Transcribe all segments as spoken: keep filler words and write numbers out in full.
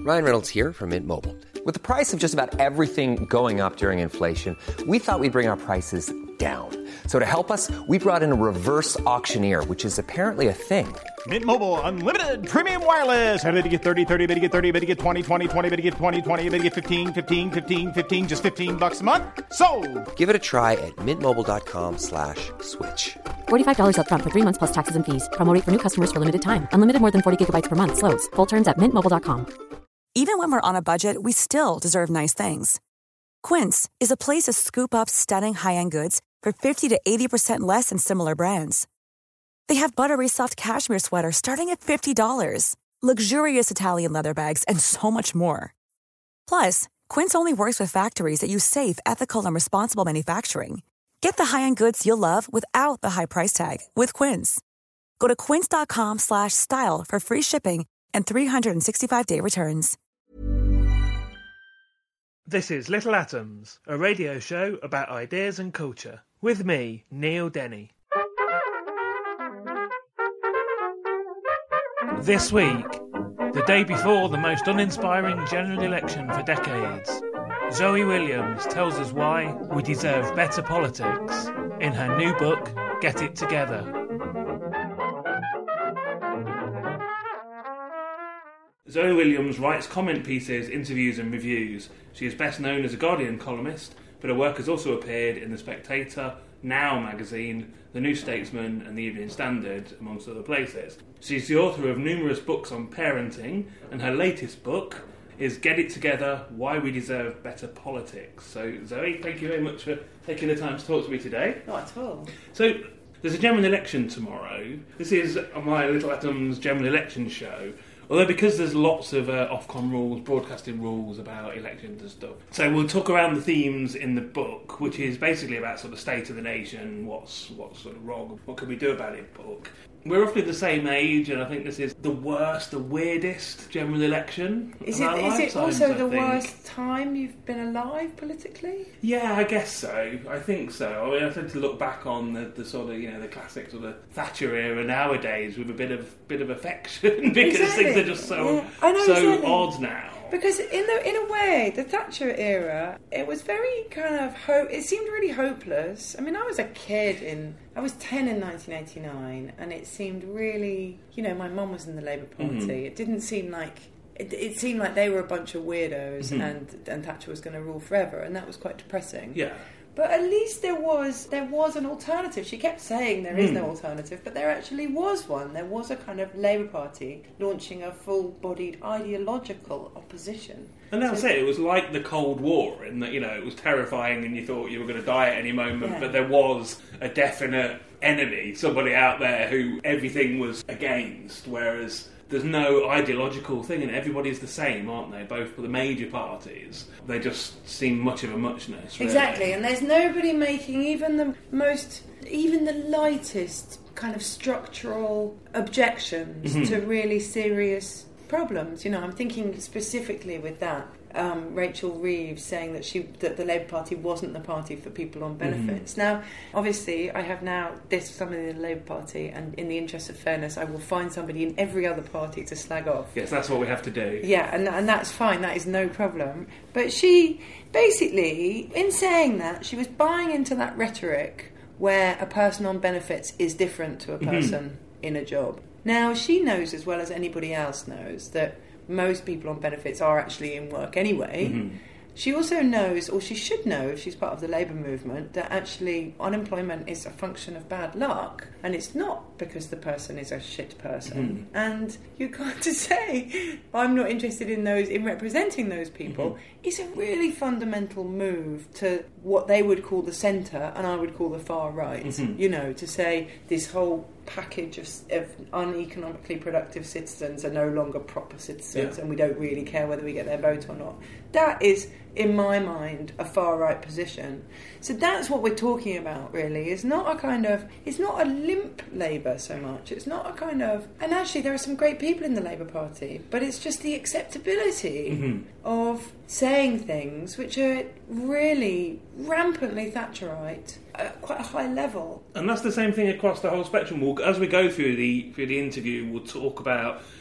Ryan Reynolds here from Mint Mobile. With the price of just about everything going up during inflation, we thought we'd bring our prices down. So to help us, we brought in a reverse auctioneer, which is apparently a thing. Mint Mobile Unlimited Premium Wireless. How to get thirty, thirty, how to get thirty, how to get twenty, twenty, twenty, how to get twenty, twenty, how to get fifteen, fifteen, fifteen, fifteen, just fifteen bucks a month? Sold! Give it a try at mintmobile.com slash switch. forty-five dollars up front for three months plus taxes and fees. Promo rate for new customers for limited time. Unlimited more than forty gigabytes per month. Slows full terms at mint mobile dot com. Even when we're on a budget, we still deserve nice things. Quince is a place to scoop up stunning high-end goods for fifty to eighty percent less than similar brands. They have buttery soft cashmere sweaters starting at fifty dollars, luxurious Italian leather bags, and so much more. Plus, Quince only works with factories that use safe, ethical, and responsible manufacturing. Get the high-end goods you'll love without the high price tag with Quince. Go to quince.com slash style for free shipping and three sixty-five day returns. This is Little Atoms, a radio show about ideas and culture. With me, Neil Denny. This week, the day before the most uninspiring general election for decades, Zoe Williams tells us why we deserve better politics in her new book, Get It Together. Zoe Williams writes comment pieces, interviews and reviews. She is best known as a Guardian columnist, but her work has also appeared in The Spectator, Now magazine, The New Statesman and The Evening Standard, amongst other places. She's the author of numerous books on parenting, and her latest book is Get It Together, Why We Deserve Better Politics. So, Zoe, thank you very much for taking the time to talk to me today. Not at all. So, there's a general election tomorrow. This is my Little Atoms general election show. Although because there's lots of uh, Ofcom rules, broadcasting rules about elections and stuff. So we'll talk around the themes in the book, which is basically about sort of state of the nation, what's what's sort of wrong, what can we do about it book. We're roughly the same age, and I think this is the worst, the weirdest general election. Is it, is it also the worst time you've been alive politically? Yeah, I guess so. I think so. I mean, I tend to look back on the, the sort of, you know, the classic sort of Thatcher era nowadays with a bit of bit of affection because exactly. things are just so yeah. I know, so exactly. odd now. Because in the in a way, the Thatcher era, it was very kind of hope. It seemed really hopeless. I mean, I was a kid in. I was ten in nineteen eighty-nine, and it seemed really. You know, my mum was in the Labour Party. Mm-hmm. It didn't seem like. It, it seemed like they were a bunch of weirdos, mm-hmm. and and Thatcher was going to rule forever, and that was quite depressing. Yeah. But at least there was there was an alternative. She kept saying there is mm. no alternative, but there actually was one. There was a kind of Labour Party launching a full-bodied ideological opposition. And that's so, it. It was like the Cold War in that, you know, it was terrifying and you thought you were going to die at any moment, yeah. but there was a definite enemy, somebody out there who everything was against, whereas there's no ideological thing in it. Everybody's the same, aren't they? Both for the major parties. They just seem much of a muchness. Really. Exactly, and there's nobody making even the most, even the lightest kind of structural objections mm-hmm. to really serious problems. You know, I'm thinking specifically with that. Um, Rachel Reeves saying that she that the Labour Party wasn't the party for people on benefits. Mm-hmm. Now, obviously, I have now this somebody in the Labour Party, and in the interest of fairness, I will find somebody in every other party to slag off. Yes, that's what we have to do. Yeah, and and that's fine. That is no problem. But she basically, in saying that, she was buying into that rhetoric where a person on benefits is different to a person mm-hmm. in a job. Now, she knows as well as anybody else knows that most people on benefits are actually in work anyway. Mm-hmm. She also knows, or she should know if she's part of the Labour movement, that actually unemployment is a function of bad luck, and it's not because the person is a shit person. Mm-hmm. And you can't just say, I'm not interested in those, in representing those people. Mm-hmm. It's a really fundamental move to what they would call the centre, and I would call the far right. Mm-hmm. You know, to say this whole package of, of uneconomically productive citizens are no longer proper citizens, yeah. and we don't really care whether we get their vote or not. That is, in my mind, a far right position. So that's what we're talking about, really. It's not a kind of, it's not a limp Labour so much. It's not a kind of, and actually there are some great people in the Labour Party, but it's just the acceptability mm-hmm. of saying things which are really rampantly Thatcherite at quite a high level. And that's the same thing across the whole spectrum. We'll, as we go through the through the interview, we'll talk about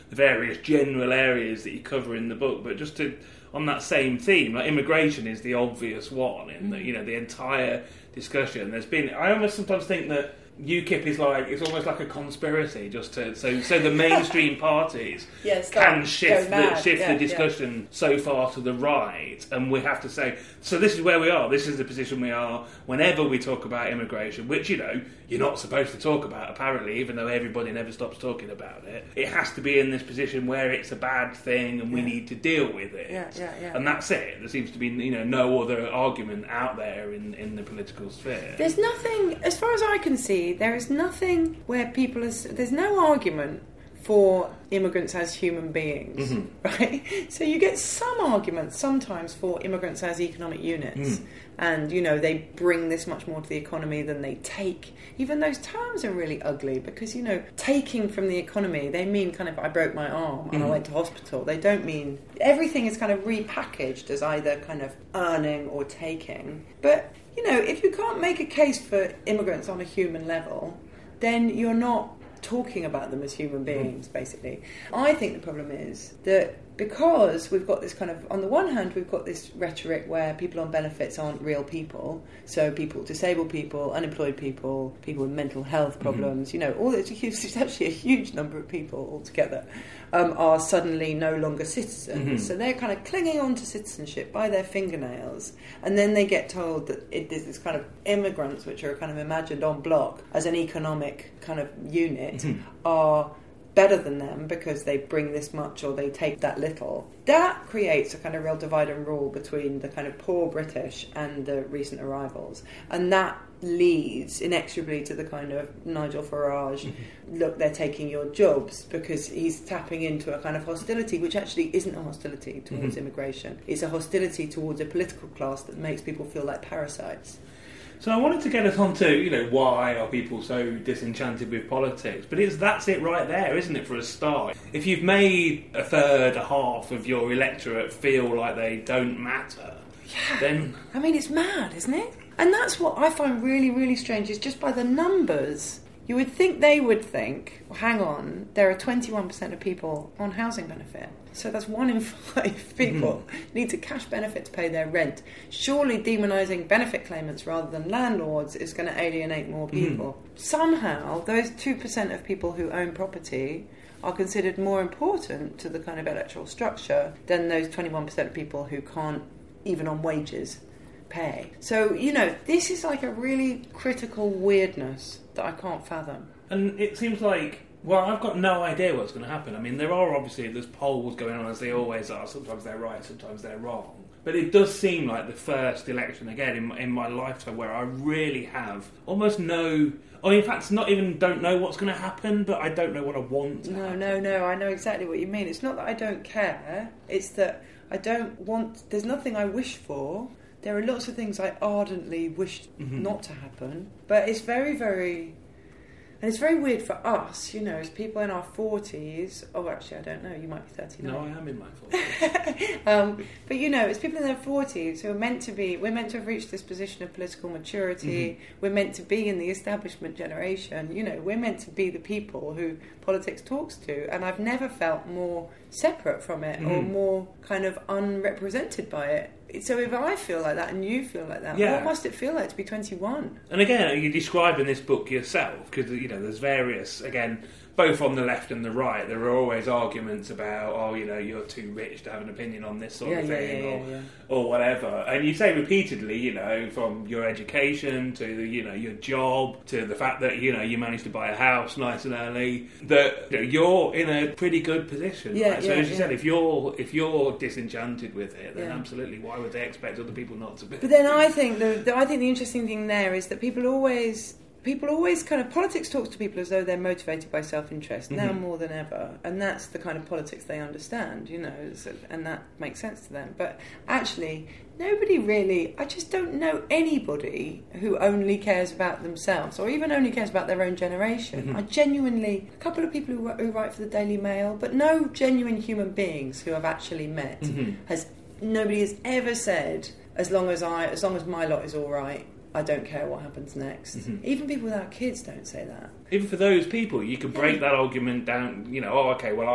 the various general areas that you cover in the book, but just to on that same theme, like immigration is the obvious one in the, you know, the entire discussion. There's been, I almost sometimes think that UKIP is like, it's almost like a conspiracy just to, so so the mainstream parties yeah, can shift the, mad. shift yeah, the discussion yeah. so far to the right, and we have to say, so this is where we are, this is the position we are whenever we talk about immigration, which, you know, you're not supposed to talk about apparently, even though everybody never stops talking about it. It has to be in this position where it's a bad thing and we yeah. need to deal with it. Yeah, yeah, yeah. And that's it. There seems to be, you know, no other argument out there in, in the political sphere. There's nothing, as far as I can see, there is nothing where people are, there's no argument for immigrants as human beings, mm-hmm. right? So you get some arguments sometimes for immigrants as economic units, mm. and, you know, they bring this much more to the economy than they take. Even those terms are really ugly because, you know, taking from the economy, they mean kind of, I broke my arm and mm. I went to hospital. They don't mean, everything is kind of repackaged as either kind of earning or taking. But, you know, if you can't make a case for immigrants on a human level, then you're not talking about them as human beings, basically. I think the problem is that because we've got this kind of, on the one hand, we've got this rhetoric where people on benefits aren't real people, so people, disabled people, unemployed people, people with mental health problems, mm-hmm. you know, all it's, a huge, it's actually a huge number of people altogether, um, are suddenly no longer citizens. Mm-hmm. So they're kind of clinging on to citizenship by their fingernails, and then they get told that it is this kind of immigrants, which are kind of imagined en bloc as an economic kind of unit, mm-hmm. are better than them because they bring this much or they take that little. That creates a kind of real divide and rule between the kind of poor British and the recent arrivals. And that leads inexorably to the kind of Nigel Farage, mm-hmm. look, they're taking your jobs, because he's tapping into a kind of hostility which actually isn't a hostility towards mm-hmm. immigration. It's a hostility towards a political class that makes people feel like parasites. So I wanted to get us on to, you know, why are people so disenchanted with politics? But it's that's it right there, isn't it, for a start? If you've made a third, a half of your electorate feel like they don't matter, yeah. then... I mean, it's mad, isn't it? And that's what I find really, really strange, is just by the numbers, you would think they would think, well, hang on, there are twenty-one percent of people on housing benefit. So that's one in five people mm. need a cash benefit to pay their rent. Surely demonising benefit claimants rather than landlords is going to alienate more people. Mm. Somehow, those two percent of people who own property are considered more important to the kind of electoral structure than those twenty-one percent of people who can't, even on wages, pay. So, you know, this is like a really critical weirdness that I can't fathom. And it seems like, well, I've got no idea what's going to happen. I mean, there are obviously, there's polls going on, as they always are. Sometimes they're right, sometimes they're wrong. But it does seem like the first election, again, in my, in my lifetime, where I really have almost no... Or in fact, not even don't know what's going to happen, but I don't know what I want to No, happen. no, no, I know exactly what you mean. It's not that I don't care. It's that I don't want... There's nothing I wish for. There are lots of things I ardently wish mm-hmm. not to happen. But it's very, very... And it's very weird for us, you know, as people in our forties... Oh, actually, I don't know. You might be thirty-nine. No, I am in my forties. um, but, you know, it's people in their forties who are meant to be... We're meant to have reached this position of political maturity. Mm-hmm. We're meant to be in the establishment generation. You know, we're meant to be the people who politics talks to. And I've never felt more separate from it mm-hmm. or more kind of unrepresented by it. So if I feel like that and you feel like that, yeah. what must it feel like to be twenty-one? And again, you describe in this book yourself, because, you know, there's various, again, both on the left and the right, there are always arguments about, oh, you know, you're too rich to have an opinion on this sort yeah, of thing, yeah, yeah, or, yeah, yeah. or whatever. And you say repeatedly, you know, from your education to, the, you know, your job to the fact that, you know, you managed to buy a house nice and early, that, you know, you're in a pretty good position. Yeah, right? So yeah, as you yeah. said, if you're if you're disenchanted with it, then yeah. absolutely, why would they expect other people not to be? But then I think the, the I think the interesting thing there is that people always people always kind of politics talks to people as though they're motivated by self-interest mm-hmm. now more than ever, and that's the kind of politics they understand, you know, so, and that makes sense to them. But actually, nobody really. I just don't know anybody who only cares about themselves, or even only cares about their own generation. Mm-hmm. I genuinely, a couple of people who, who write for the Daily Mail, but no genuine human beings who I've actually met mm-hmm. has. Nobody has ever said, as long as I, as long as my lot is all right, I don't care what happens next. Mm-hmm. Even people without kids don't say that. Even for those people, you can break that argument down, you know, oh, okay, well, I,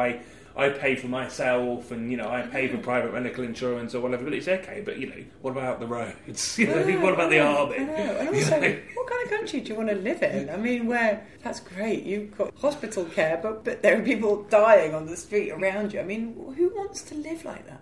I pay for myself, and you know, I pay for private medical insurance or whatever. But it's okay. But you know, what about the roads? You know, know, what about the army? I know. And also, you know? What kind of country do you want to live in? I mean, where that's great, you've got hospital care, but but there are people dying on the street around you. I mean, who wants to live like that?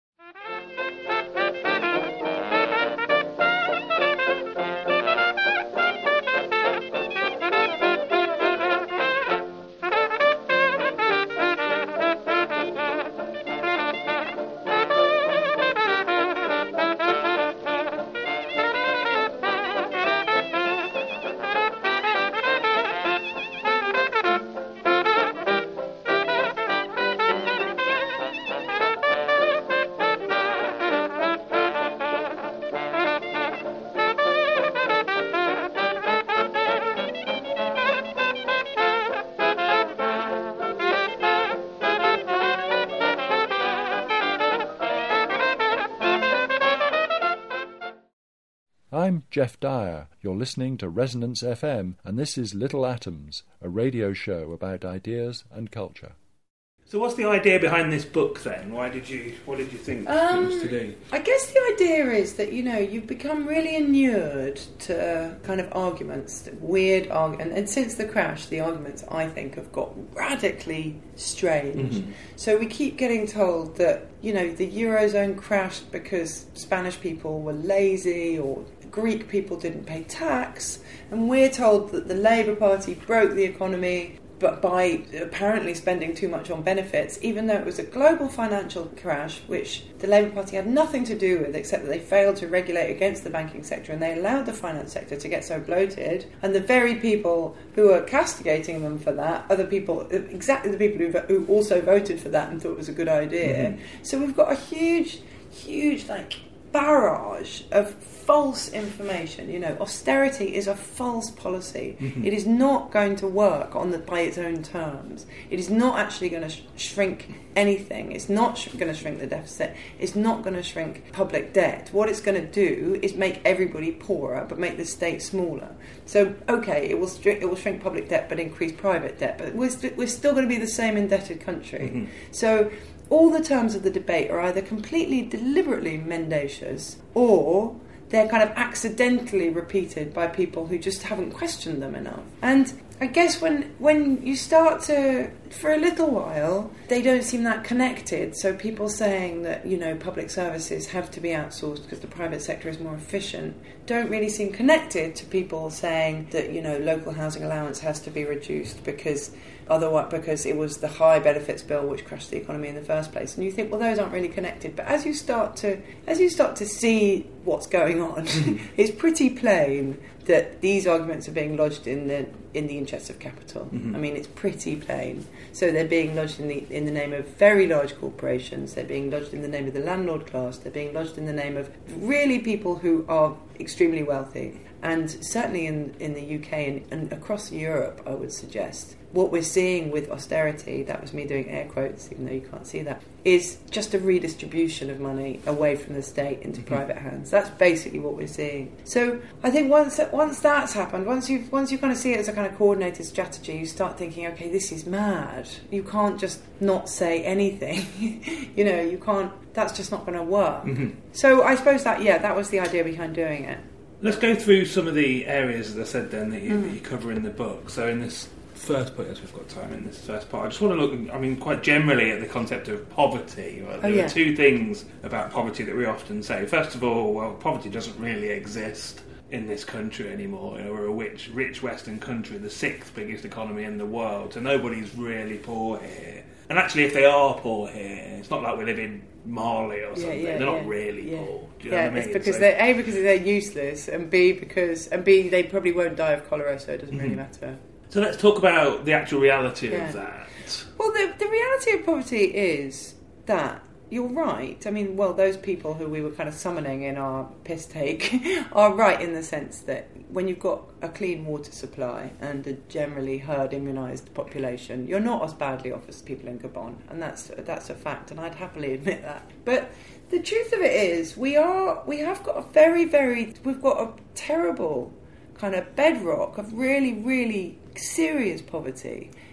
I'm Jeff Dyer. You're listening to Resonance F M, and this is Little Atoms, a radio show about ideas and culture. So what's the idea behind this book then? Why did you, what did you think um, it was to do? I guess the idea is that, you know, you've become really inured to kind of arguments, weird arguments, and since the crash, the arguments, I think, have got radically strange. Mm-hmm. So we keep getting told that, you know, the Eurozone crashed because Spanish people were lazy or Greek people didn't pay tax, and we're told that the Labour Party broke the economy but by apparently spending too much on benefits, even though it was a global financial crash, which the Labour Party had nothing to do with, except that they failed to regulate against the banking sector, and they allowed the finance sector to get so bloated. And the very people who are castigating them for that are the people, exactly the people who, who also voted for that and thought it was a good idea. Mm-hmm. So we've got a huge, huge, like, barrage of false information. You know, austerity is a false policy. Mm-hmm. It is not going to work on the by its own terms. It is not actually going to sh- shrink anything. It's not sh- going to shrink the deficit. It's not going to shrink public debt. What it's going to do is make everybody poorer, but make the state smaller. So, okay, it will stri- it will shrink public debt, but increase private debt. But we're st- we're still going to be the same indebted country. Mm-hmm. So all the terms of the debate are either completely deliberately mendacious, or they're kind of accidentally repeated by people who just haven't questioned them enough. And I guess when when you start to, for a little while, they don't seem that connected. So people saying that, you know, public services have to be outsourced because the private sector is more efficient don't really seem connected to people saying that, you know, local housing allowance has to be reduced because otherwise because it was the high benefits bill which crashed the economy in the first place. And you think, well, those aren't really connected. But as you start to as you start to see what's going on, it's pretty plain that these arguments are being lodged in the in the interests of capital. Mm-hmm. I mean, it's pretty plain. So they're being lodged in the in the name of very large corporations. They're being lodged in the name of the landlord class. They're being lodged in the name of really people who are extremely wealthy. And certainly in, in the U K and, and across Europe, I would suggest, what we're seeing with austerity, that was me doing air quotes, even though you can't see that, is just a redistribution of money away from the state into mm-hmm. private hands. That's basically what we're seeing. So I think once once that's happened, once you once you kind of see it as a kind of coordinated strategy, you start thinking, okay, this is mad. You can't just not say anything. You know, you can't. That's just not going to work. Mm-hmm. So I suppose that yeah, that was the idea behind doing it. Let's go through some of the areas, as I said then, that you, mm. that you cover in the book. So in this first part, as we've got time in this first part, I just want to look, I mean, quite generally at the concept of poverty. Right? There oh, yeah. are two things about poverty that we often say. First of all, well, poverty doesn't really exist in this country anymore. You know, we're a rich, rich Western country, the sixth biggest economy in the world, so nobody's really poor here. And actually, if they are poor here, it's not like we live in Mali or something. Yeah, yeah, they're not yeah, really yeah. poor. Do you yeah, know what I mean? It's because so, they're A, because they're useless, and B, because and B, they probably won't die of cholera, so it doesn't mm-hmm. really matter. So let's talk about the actual reality yeah. of that. Well, the the reality of poverty is that you're right. I mean, well, those people who we were kind of summoning in our piss take are right in the sense that when you've got a clean water supply and a generally herd immunised population, you're not as badly off as people in Gabon, and that's that's a fact, and I'd happily admit that. But the truth of it is, we are we have got a very, very we've got a terrible kind of bedrock of really, really serious poverty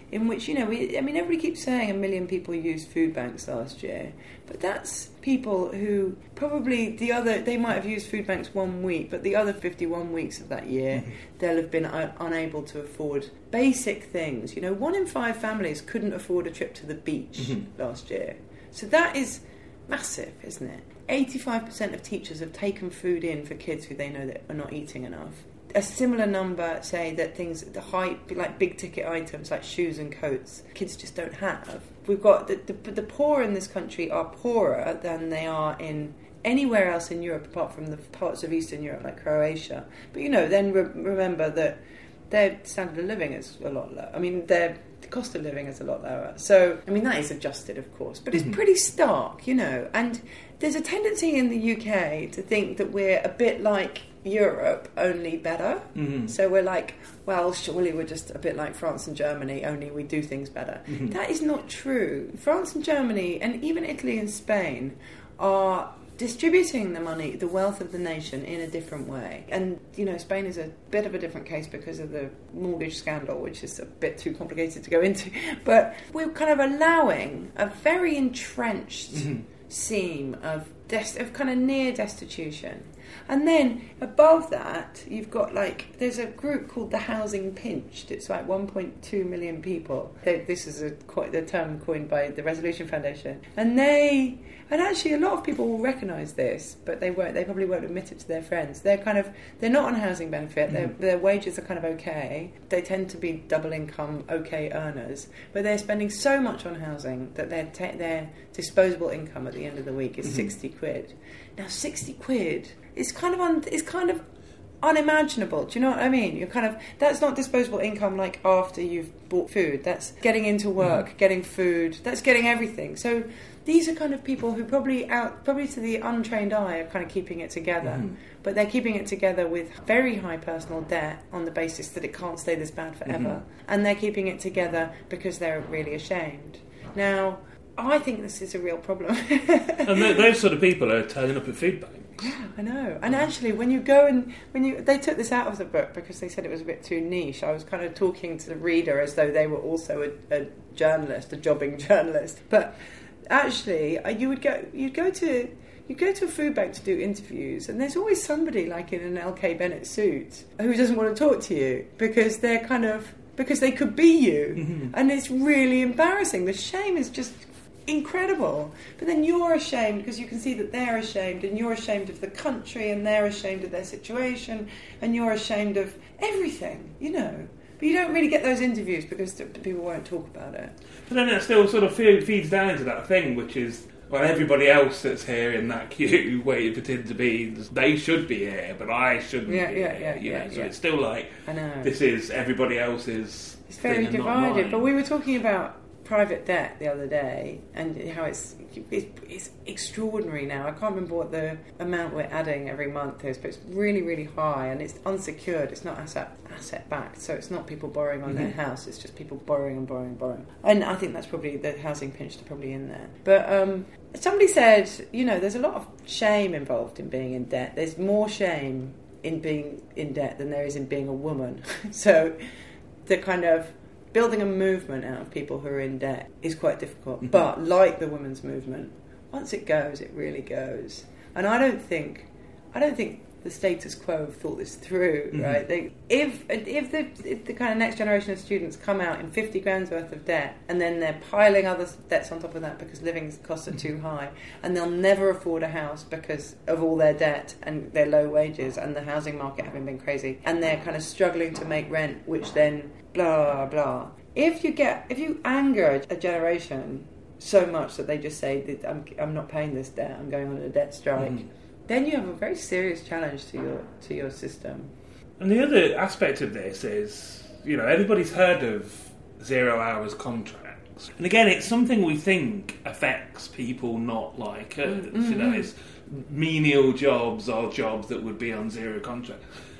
in which, you know, we, I mean, everybody keeps saying a million people used food banks last year, but that's people who probably the other, they might have used food banks one week, but the other fifty-one weeks of that year, mm-hmm. they'll have been un- unable to afford basic things. You know, one in five families couldn't afford a trip to the beach mm-hmm. last year. So that is massive, isn't it? eighty-five percent of teachers have taken food in for kids who they know that are not eating enough. A similar number say that things, the high, like big ticket items like shoes and coats, kids just don't have. We've got the, the, the poor in this country are poorer than they are in anywhere else in Europe apart from the parts of Eastern Europe like Croatia. But, you know, then re- remember that their standard of living is a lot lower. I mean, their the cost of living is a lot lower. So, I mean, that is adjusted, of course, but it's mm-hmm. pretty stark, you know. And there's a tendency in the U K to think that we're a bit like Europe, only better. Mm-hmm. So we're like, well, surely we're just a bit like France and Germany, only we do things better. Mm-hmm. That is not true. France and Germany, and even Italy and Spain, are distributing the money, the wealth of the nation in a different way. And, you know, Spain is a bit of a different case because of the mortgage scandal, which is a bit too complicated to go into. But we're kind of allowing a very entrenched mm-hmm. seam of, des- of kind of near destitution. And then above that, you've got like, there's a group called the Housing Pinched. It's like one point two million people. They, this is a quite the term coined by the Resolution Foundation. And they, and actually a lot of people will recognise this, but they won't, they probably won't admit it to their friends. They're kind of, they're not on housing benefit. Their, mm. their wages are kind of okay. They tend to be double income, okay earners. But they're spending so much on housing that their, ta- their disposable income at the end of the week is mm-hmm. sixty quid. Now, sixty quid is kind of un- is kind of unimaginable. Do you know what I mean? You're kind of, that's not disposable income like after you've bought food. That's getting into work, mm-hmm. getting food. That's getting everything. So these are kind of people who probably out, probably to the untrained eye are kind of keeping it together. Mm-hmm. But they're keeping it together with very high personal debt on the basis that it can't stay this bad forever. Mm-hmm. And they're keeping it together because they're really ashamed. Now, I think this is a real problem. And th- those sort of people are turning up at food banks. Yeah, I know. And actually, when you go and when you they took this out of the book because they said it was a bit too niche. I was kind of talking to the reader as though they were also a, a journalist, a jobbing journalist. But actually, you would go, you'd go to. You go to a food bank to do interviews, and there's always somebody like in an L K Bennett suit who doesn't want to talk to you because they're kind of because they could be you, mm-hmm. and it's really embarrassing. The shame is just incredible. But then you're ashamed because you can see that they're ashamed, and you're ashamed of the country, and they're ashamed of their situation, and you're ashamed of everything, you know. But you don't really get those interviews because people won't talk about it. But then it still sort of feeds down into that thing, which is, well, everybody else that's here in that queue waiting for Tim to be, they should be here, but I shouldn't yeah, be yeah, here. Yeah, you yeah, know? So yeah. it's still like, I know. This is everybody else's. It's very thing and not divided. mine. But we were talking about private debt the other day and how it's, it's it's extraordinary now. I can't remember what the amount we're adding every month is, but it's really, really high, and it's unsecured. It's not asset asset backed, so it's not people borrowing on mm-hmm. their house. It's just people borrowing and borrowing and borrowing. And I think that's probably the housing pinch are probably in there. But um, somebody said, you know, there's a lot of shame involved in being in debt. There's more shame in being in debt than there is in being a woman. So the kind of building a movement out of people who are in debt is quite difficult. Mm-hmm. But like the women's movement, once it goes, it really goes. And I don't think, I don't think the status quo have thought this through, mm-hmm. right? They, if if the, if the kind of next generation of students come out in fifty grand's worth of debt, and then they're piling other debts on top of that because living costs are too high, and they'll never afford a house because of all their debt and their low wages and the housing market having been crazy, and they're kind of struggling to make rent, which then blah blah. If you get if you anger a generation so much that they just say that I'm I'm not paying this debt, I'm going on a debt strike. Mm. Then you have a very serious challenge to your to your system. And the other aspect of this is, you know, everybody's heard of zero hours contracts. And again, it's something we think affects people not like us. Mm-hmm. You know, it's menial jobs or jobs that would be on zero contract.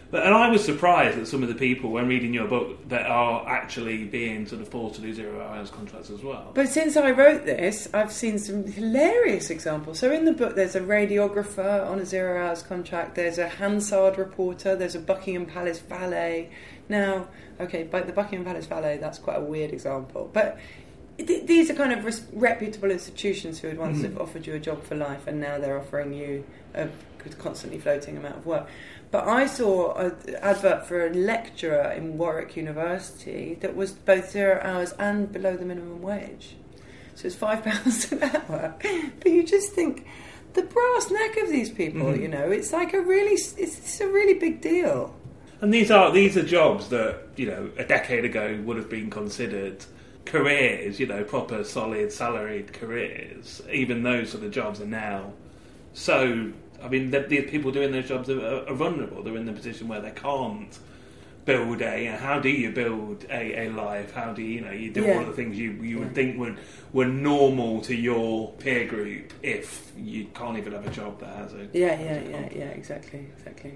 But, and I was surprised at some of the people, when reading your book, that are actually being sort of forced to do zero hours contracts as well. But since I wrote this, I've seen some hilarious examples. So in the book, there's a radiographer on a zero hours contract, there's a Hansard reporter, there's a Buckingham Palace valet. Now, okay, but the Buckingham Palace valet, that's quite a weird example. But th- these are kind of res- reputable institutions who had once mm-hmm. have offered you a job for life, and now they're offering you a constantly floating amount of work. But I saw an advert for a lecturer in Warwick University that was both zero hours and below the minimum wage. So it's five pounds an hour. But you just think, the brass neck of these people, mm-hmm. you know, it's like a really, it's, it's a really big deal. And these are these are jobs that, you know, a decade ago would have been considered careers, you know, proper, solid, salaried careers. Even those sort of jobs are now so... I mean, the, the people doing those jobs are, are vulnerable. They're in the position where they can't build a... You know, how do you build a, a life? How do you, you know, you do yeah. all the things you, you yeah. would think would were normal to your peer group if you can't even have a job that has a... Yeah, yeah, yeah, yeah, exactly, exactly.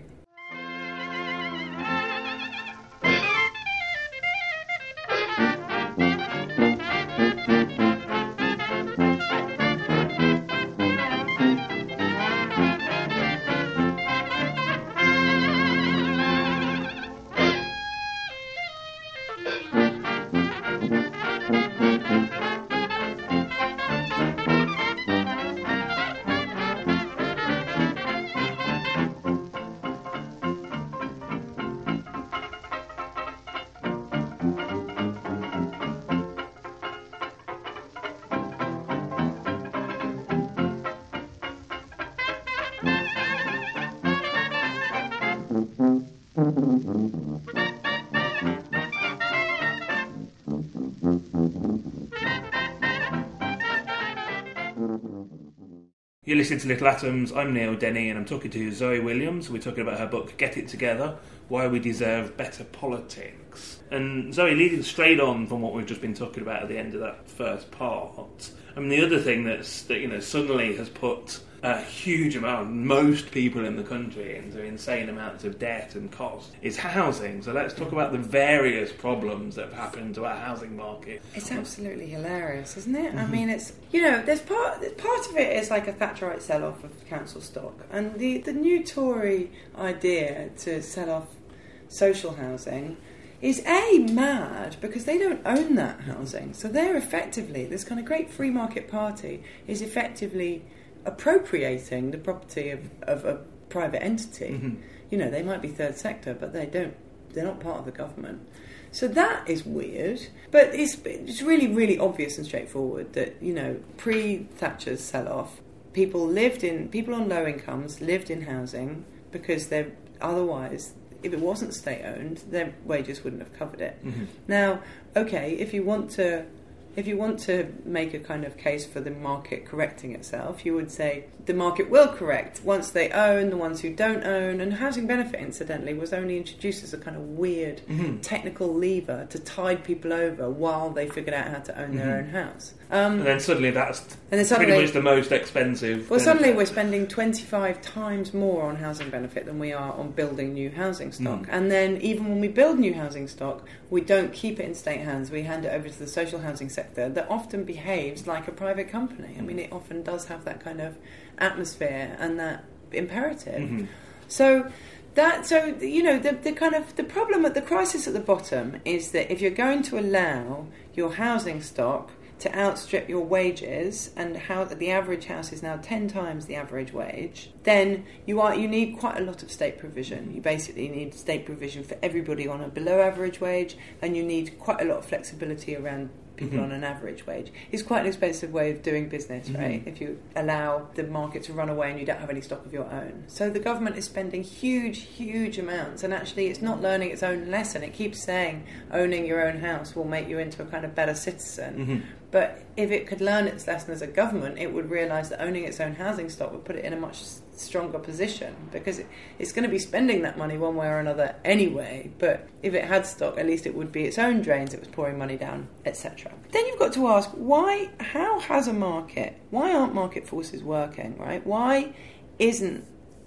You're listening to Little Atoms. I'm Neil Denny, and I'm talking to Zoe Williams. We're talking about her book, Get It Together, Why We Deserve Better Politics. And Zoe, leading straight on from what we've just been talking about at the end of that first part, I mean, the other thing that's, that, you know, suddenly has put a huge amount, most people in the country, into insane amounts of debt and cost, is housing. So let's talk about the various problems that have happened to our housing market. It's absolutely hilarious, isn't it? Mm-hmm. I mean, it's, you know, there's part part of it is like a Thatcherite sell-off of council stock. And the, the new Tory idea to sell off social housing is A, mad, because they don't own that housing. So they're effectively, this kind of great free market party is effectively appropriating the property of, of a private entity. Mm-hmm. You know, they might be third sector, but they don't, they're not part of the government. So that is weird. But it's, it's really, really obvious and straightforward that, you know, pre-Thatcher's sell-off, people lived in, people on low incomes lived in housing because they're otherwise... if it wasn't state-owned, their wages wouldn't have covered it. Mm-hmm. Now, okay, if you want to, if you want to make a kind of case for the market correcting itself, you would say the market will correct once they own, the ones who don't own, and housing benefit, incidentally, was only introduced as a kind of weird mm-hmm. technical lever to tide people over while they figured out how to own mm-hmm. their own house. Um, and then suddenly that's and then suddenly, pretty much the most expensive. Well, benefit. Suddenly we're spending twenty-five times more on housing benefit than we are on building new housing stock. Mm. And then even when we build new housing stock, we don't keep it in state hands. We hand it over to the social housing sector that often behaves like a private company. I mean, it often does have that kind of atmosphere and that imperative. Mm-hmm. So... That so you know the the kind of the problem at the crisis at the bottom is that if you're going to allow your housing stock to outstrip your wages, and how the average house is now ten times the average wage, then you are you need quite a lot of state provision. You basically need state provision for everybody on a below average wage, and you need quite a lot of flexibility around people mm-hmm. on an average wage. It's quite an expensive way of doing business, mm-hmm. right? If you allow the market to run away and you don't have any stock of your own. So the government is spending huge, huge amounts, and actually it's not learning its own lesson. It keeps saying owning your own house will make you into a kind of better citizen. Mm-hmm. But if it could learn its lesson as a government, it would realise that owning its own housing stock would put it in a much stronger position, because it, it's going to be spending that money one way or another anyway. But if it had stock, at least it would be its own drains it was pouring money down, et cetera. Then you've got to ask, why, how has a market, why aren't market forces working, right? Why isn't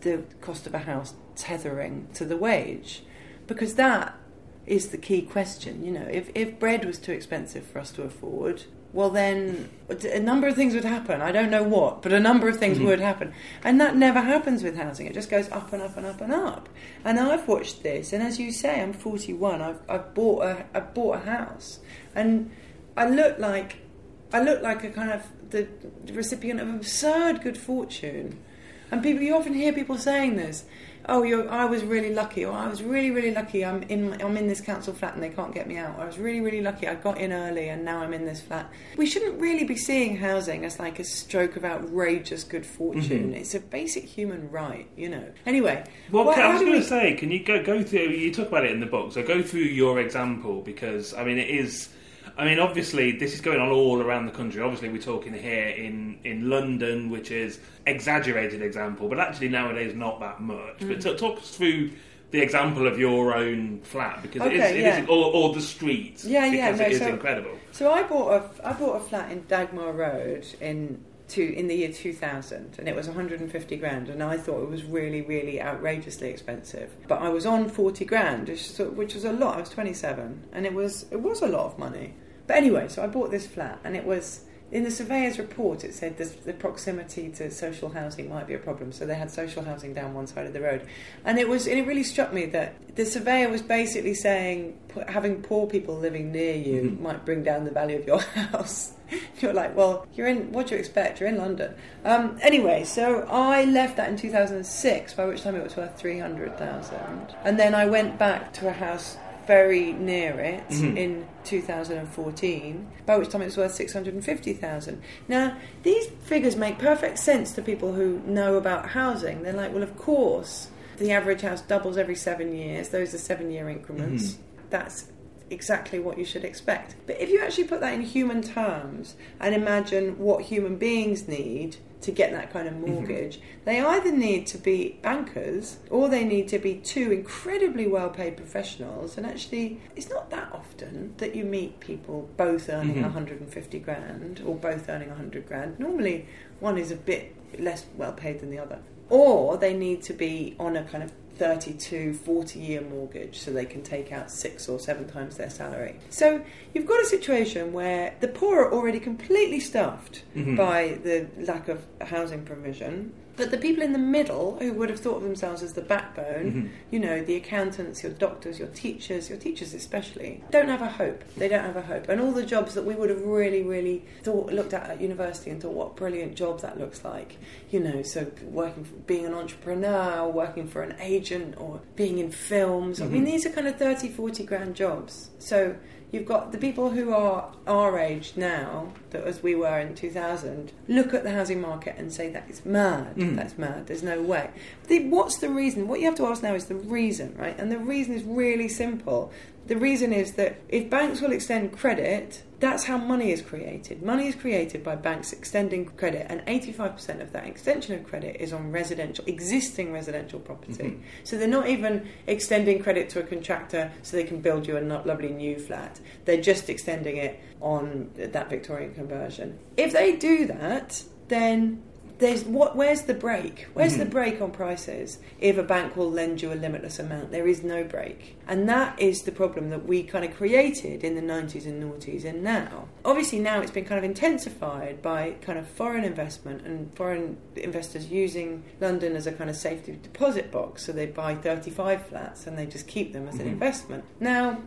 the cost of a house tethering to the wage? Because that is the key question. You know, if, if bread was too expensive for us to afford, well then a number of things would happen. I don't know what, but a number of things mm-hmm. would happen. And that never happens with housing. It just goes up and up and up and up. And I've watched this, and as you say, I'm forty-one. I've I've bought a I've bought a house, and I look like I look like a kind of the recipient of absurd good fortune. And people, you often hear people saying this. Oh, you're, I was really lucky, or I was really, really lucky. I'm in, I'm in this council flat and they can't get me out. Or I was really, really lucky. I got in early and now I'm in this flat. We shouldn't really be seeing housing as like a stroke of outrageous good fortune. Mm-hmm. It's a basic human right, you know. Anyway, well, what, I was going to we... say, can you go go through? You talk about it in the book, so go through your example, because I mean, it is. I mean, obviously, this is going on all around the country. Obviously, we're talking here in, in London, which is exaggerated example, but actually nowadays not that much. Mm. But t- talk us through the example of your own flat, because okay, it is, it yeah. is or, or the street, yeah, yeah, because no, it is so, incredible. So I bought a I bought a flat in Dagmar Road in two in the year two thousand, and it was one hundred fifty grand, and I thought it was really, really outrageously expensive. But I was on forty grand, which was a lot. I was twenty-seven, and it was it was a lot of money. But anyway, so I bought this flat, and it was, in the surveyor's report, it said this, the proximity to social housing might be a problem. So they had social housing down one side of the road. And it was, and it really struck me that the surveyor was basically saying having poor people living near you mm-hmm. might bring down the value of your house. You're like, well, you're in, what do you expect? You're in London. Um, anyway, so I left that in two thousand six, by which time it was worth three hundred thousand. And then I went back to a house very near it mm-hmm. in two thousand fourteen, by which time it was worth six hundred fifty thousand. Now, these figures make perfect sense to people who know about housing. They're like, well, of course, the average house doubles every seven years. Those are seven-year increments. Mm-hmm. That's exactly what you should expect. But if you actually put that in human terms and imagine what human beings need to get that kind of mortgage, mm-hmm. they either need to be bankers or they need to be two incredibly well-paid professionals. And actually, it's not that often that you meet people both earning mm-hmm. one hundred fifty grand or both earning one hundred grand. Normally, one is a bit less well-paid than the other. Or they need to be on a kind of thirty-two, forty-year mortgage so they can take out six or seven times their salary. So you've got a situation where the poor are already completely stuffed mm-hmm. by the lack of housing provision, but the people in the middle, who would have thought of themselves as the backbone, mm-hmm. you know, the accountants, your doctors, your teachers, your teachers especially, don't have a hope. They don't have a hope. And all the jobs that we would have really, really thought, looked at at university and thought, what brilliant job that looks like. You know, so working, for, being an entrepreneur, or working for an agent, or being in films. Mm-hmm. I mean, these are kind of thirty, forty grand jobs. So you've got the people who are our age now, that as we were in two thousand, look at the housing market and say that is mad. Mm. That's mad. There's no way. The, what's the reason? What you have to ask now is the reason, right? And the reason is really simple. The reason is that if banks will extend credit, that's how money is created. Money is created by banks extending credit, and eighty-five percent of that extension of credit is on residential, existing residential property. Mm-hmm. So they're not even extending credit to a contractor so they can build you a lovely new flat. They're just extending it on that Victorian conversion. If they do that, then there's what? Where's the break? Where's mm-hmm. the break on prices? If a bank will lend you a limitless amount, there is no break, and that is the problem that we kind of created in the nineties and noughties. And now, obviously, now it's been kind of intensified by kind of foreign investment and foreign investors using London as a kind of safety deposit box. So they buy thirty-five flats and they just keep them as mm-hmm. an investment. Now,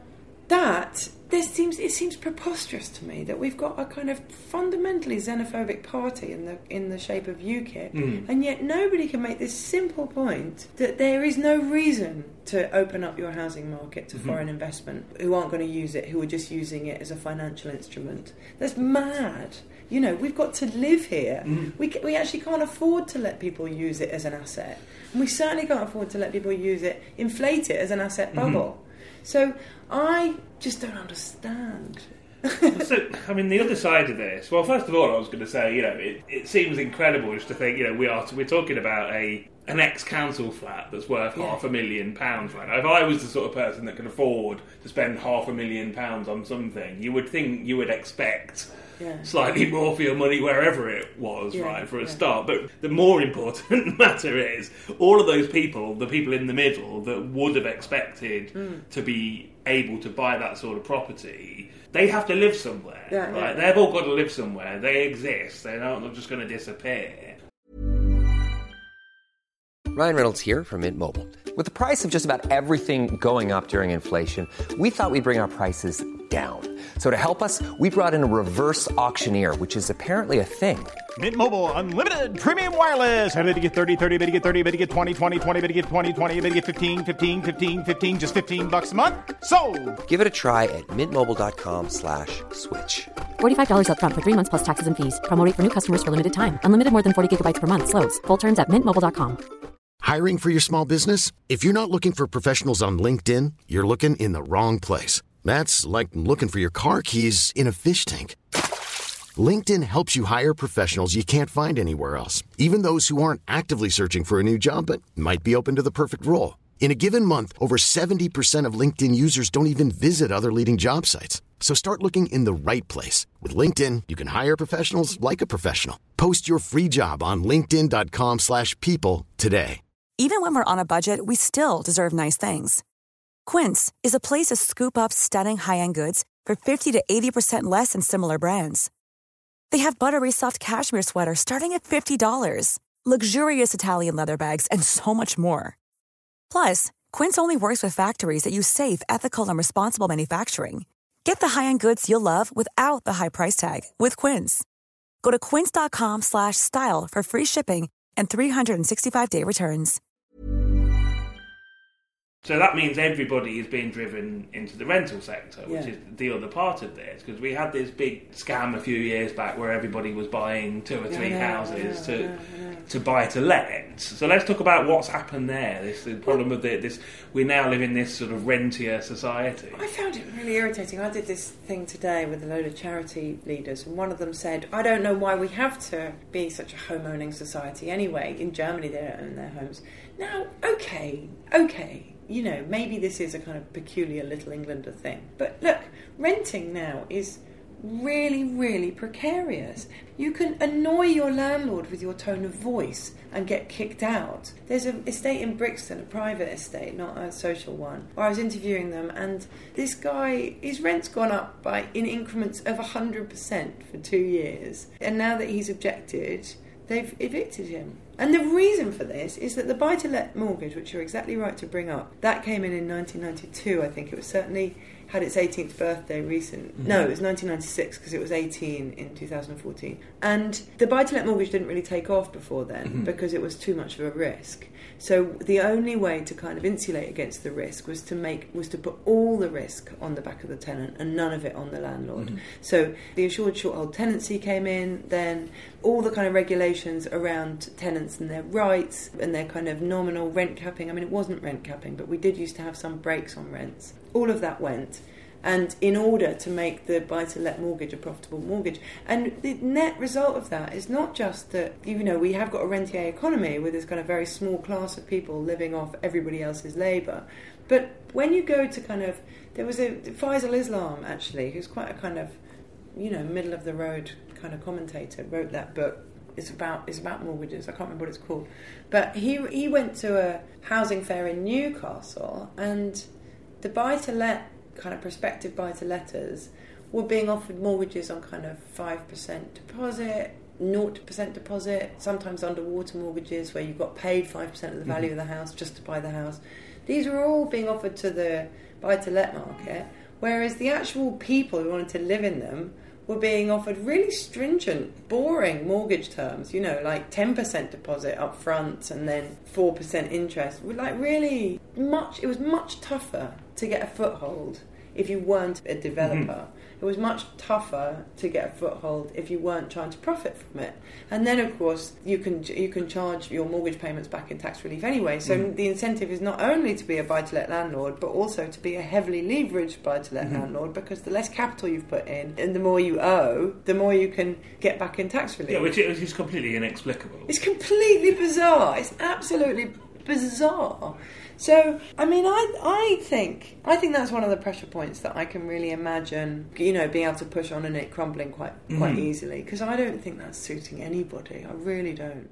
that there seems it seems preposterous to me that we've got a kind of fundamentally xenophobic party in the in the shape of UKIP, mm. and yet nobody can make this simple point that there is no reason to open up your housing market to mm-hmm. foreign investment who aren't going to use it, who are just using it as a financial instrument. That's mad. You know, we've got to live here. Mm. We we actually can't afford to let people use it as an asset, and we certainly can't afford to let people use it, inflate it as an asset bubble. Mm-hmm. So I just don't understand. So, I mean, the other side of this, well, first of all, I was going to say, you know, it, it seems incredible just to think, you know, we are we're talking about a an ex-council flat that's worth yeah. half a million pounds right now. If I was the sort of person that could afford to spend half a million pounds on something, you would think, you would expect yeah. slightly more for your money wherever it was, yeah, right, for a yeah. start. But the more important matter is all of those people, the people in the middle that would have expected mm. to be able to buy that sort of property, they have to live somewhere, yeah, right? Yeah, They've all got to live somewhere. They exist. They're not just going to disappear. Ryan Reynolds here from Mint Mobile. With the price of just about everything going up during inflation, we thought we'd bring our prices down. So to help us, we brought in a reverse auctioneer, which is apparently a thing. Mint Mobile Unlimited Premium Wireless. How to get thirty, thirty, how to get thirty, how to get twenty, twenty, twenty, how to get twenty, twenty, how to get fifteen, fifteen, fifteen, fifteen, just fifteen bucks a month? Sold! Give it a try at mintmobile.com slash switch. forty-five dollars up front for three months plus taxes and fees. Promo rate for new customers for limited time. Unlimited more than forty gigabytes per month. Slows full terms at mint mobile dot com. Hiring for your small business? If you're not looking for professionals on LinkedIn, you're looking in the wrong place. That's like looking for your car keys in a fish tank. LinkedIn helps you hire professionals you can't find anywhere else, even those who aren't actively searching for a new job but might be open to the perfect role. In a given month, over seventy percent of LinkedIn users don't even visit other leading job sites. So start looking in the right place. With LinkedIn, you can hire professionals like a professional. Post your free job on linkedin.com slash people today. Even when we're on a budget, we still deserve nice things. Quince is a place to scoop up stunning high-end goods for fifty to eighty percent less than similar brands. They have buttery soft cashmere sweaters starting at fifty dollars, luxurious Italian leather bags, and so much more. Plus, Quince only works with factories that use safe, ethical, and responsible manufacturing. Get the high-end goods you'll love without the high price tag with Quince. Go to quince.com slash style for free shipping and three sixty-five day returns. So that means everybody is being driven into the rental sector, which Yeah. is the other part of this, because we had this big scam a few years back where everybody was buying two or three Yeah, I know, houses I know, to I know, I know. to buy to let. So let's talk about what's happened there. This the problem of the, this. We now live in this sort of rentier society. I found it really irritating. I did this thing today with a load of charity leaders, and one of them said, I don't know why we have to be such a home-owning society anyway. In Germany, they don't own their homes. Now, okay, okay, you know, maybe this is a kind of peculiar Little Englander thing. But look, renting now is really, really precarious. You can annoy your landlord with your tone of voice and get kicked out. There's an estate in Brixton, a private estate, not a social one, where I was interviewing them, and this guy, his rent's gone up by in increments of one hundred percent for two years. And now that he's objected, they've evicted him. And the reason for this is that the buy-to-let mortgage, which you're exactly right to bring up, that came in in nineteen ninety-two, I think. It was certainly had its eighteenth birthday recent. Mm-hmm. No, it was nineteen ninety-six, because it was eighteen in two thousand fourteen. And the buy-to-let mortgage didn't really take off before then, mm-hmm. because it was too much of a risk. So the only way to kind of insulate against the risk was to make was to put all the risk on the back of the tenant and none of it on the landlord. Mm-hmm. So the assured short-hold tenancy came in, then all the kind of regulations around tenants and their rights and their kind of nominal rent capping. I mean, it wasn't rent capping, but we did used to have some breaks on rents. All of that went. And in order to make the buy-to-let mortgage a profitable mortgage. And the net result of that is not just that, you know, we have got a rentier economy with this kind of very small class of people living off everybody else's labour. But when you go to kind of... There was a Faisal Islam, actually, who's quite a kind of, you know, middle-of-the-road kind of commentator, wrote that book. It's about it's about mortgages. I can't remember what it's called. But he he went to a housing fair in Newcastle, and the buy-to-let... kind of prospective buy-to-letters were being offered mortgages on kind of five percent deposit, zero percent deposit, sometimes underwater mortgages where you got paid five percent of the value mm-hmm. of the house just to buy the house. These were all being offered to the buy-to-let market, whereas the actual people who wanted to live in them were being offered really stringent, boring mortgage terms, you know, like ten percent deposit up front and then four percent interest. Like really much, it was much tougher to get a foothold if you weren't a developer. Mm-hmm. It was much tougher to get a foothold if you weren't trying to profit from it. And then, of course, you can you can charge your mortgage payments back in tax relief anyway. So mm. the incentive is not only to be a buy-to-let landlord, but also to be a heavily leveraged buy-to-let mm-hmm. landlord, because the less capital you've put in and the more you owe, the more you can get back in tax relief. Yeah, which is completely inexplicable. It's completely bizarre. It's absolutely bizarre. So, I mean, I I think I think that's one of the pressure points that I can really imagine, you know, being able to push on and it crumbling quite quite mm. easily, because I don't think that's suiting anybody. I really don't.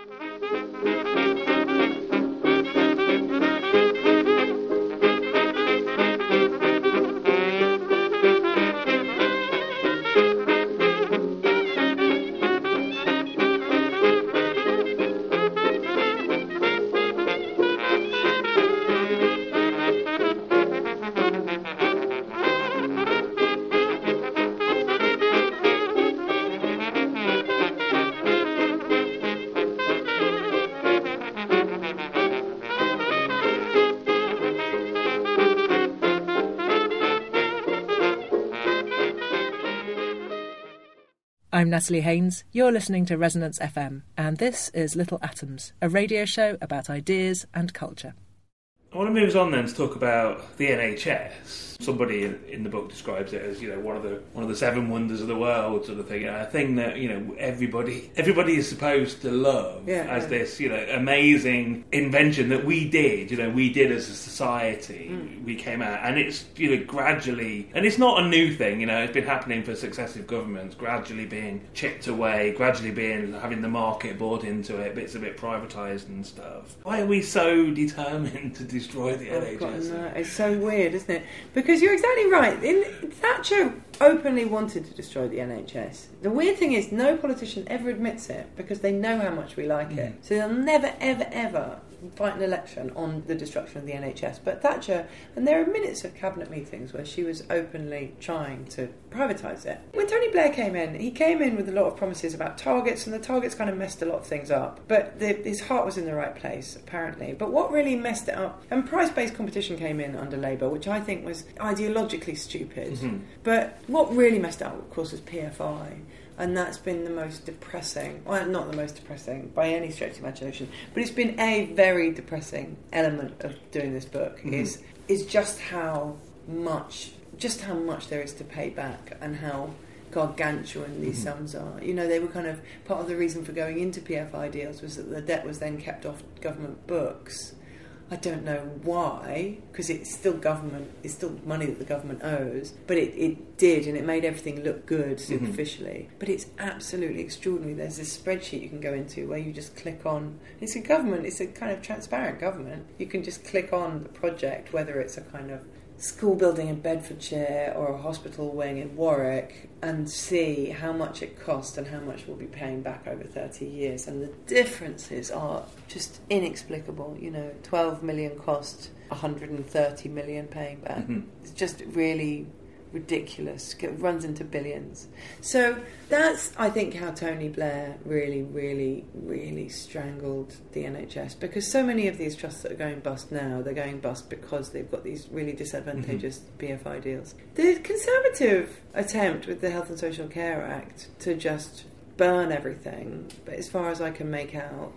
I'm Natalie Haynes, you're listening to Resonance F M, and this is Little Atoms, a radio show about ideas and culture. I want to move us on then to talk about the N H S. Somebody in, in the book describes it as, you know, one of the one of the seven wonders of the world sort of thing. And a thing that, you know, everybody everybody is supposed to love yeah, as yeah. this, you know, amazing invention that we did. You know, we did as a society. Mm. We came out, and it's, you know, gradually, and it's not a new thing. You know, it's been happening for successive governments, gradually being chipped away, gradually being having the market bought into it, bits of it privatised and stuff. Why are we so determined to destroy the oh, N H S? God, no. It's so weird, isn't it? Because you're exactly right. In, Thatcher openly wanted to destroy the N H S. The weird thing is, no politician ever admits it because they know how much we like mm. it. So they'll never, ever, ever fight an election on the destruction of the N H S. But Thatcher, and there are minutes of cabinet meetings where she was openly trying to privatise it. When Tony Blair came in, he came in with a lot of promises about targets, and the targets kind of messed a lot of things up. But the, his heart was in the right place, apparently. But what really messed it up, and price-based competition came in under Labour, which I think was ideologically stupid. Mm-hmm. But what really messed it up, of course, was P F I. And that's been the most depressing, well, not the most depressing by any stretch of the imagination, but it's been a very depressing element of doing this book, mm-hmm. is is just how much, just how much there is to pay back and how gargantuan these mm-hmm. sums are. You know, they were kind of, part of the reason for going into P F I deals was that the debt was then kept off government books. I don't know why, because it's still government, it's still money that the government owes, but it, it did, and it made everything look good superficially. Mm-hmm. But it's absolutely extraordinary. There's this spreadsheet you can go into where you just click on, it's a government, it's a kind of transparent government. You can just click on the project, whether it's a kind of school building in Bedfordshire or a hospital wing in Warwick, and see how much it cost and how much we'll be paying back over thirty years. And the differences are just inexplicable. You know, twelve million cost, one hundred thirty million paying back. Mm-hmm. It's just really ridiculous. It runs into billions. So that's, I think, how Tony Blair really, really, really strangled the N H S, because so many of these trusts that are going bust now, they're going bust because they've got these really disadvantageous mm-hmm. P F I deals. The Conservative attempt with the Health and Social Care Act to just burn everything, but as far as I can make out,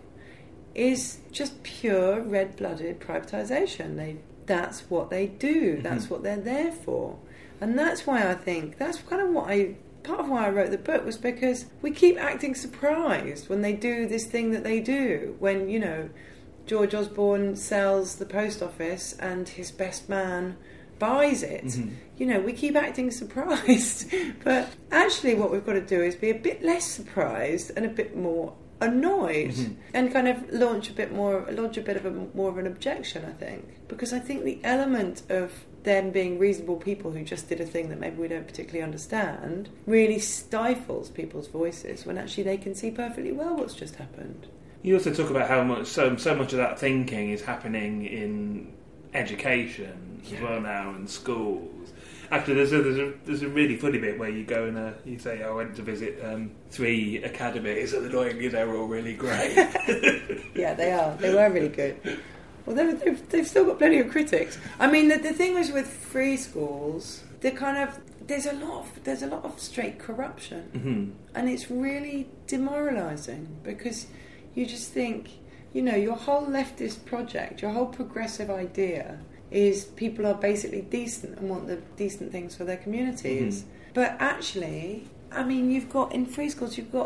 is just pure red-blooded privatisation. They, that's what they do. Mm-hmm. That's what they're there for. And that's why I think, that's kind of what I, part of why I wrote the book was because we keep acting surprised when they do this thing that they do. When, you know, George Osborne sells the post office and his best man buys it. Mm-hmm. You know, we keep acting surprised. But actually what we've got to do is be a bit less surprised and a bit more annoyed, mm-hmm. and kind of launch a bit more, launch a bit of a more of an objection, I think. Because I think the element of them being reasonable people who just did a thing that maybe we don't particularly understand really stifles people's voices when actually they can see perfectly well what's just happened. You also talk about how much so so much of that thinking is happening in education yeah. as well now, in schools. Actually, there's a, there's a there's a really funny bit where you go and uh, you say, oh, I went to visit um, three academies, and annoyingly they were all really great. Yeah, they are. They were really good. Well, they've, they've, they've still got plenty of critics. I mean, the, the thing was with free schools, they're kind of there's a lot of there's a lot of straight corruption, mm-hmm. and it's really demoralising because you just think, you know, your whole leftist project, your whole progressive idea is people are basically decent and want the decent things for their communities. Mm-hmm. But actually, I mean, you've got, in free schools, you've got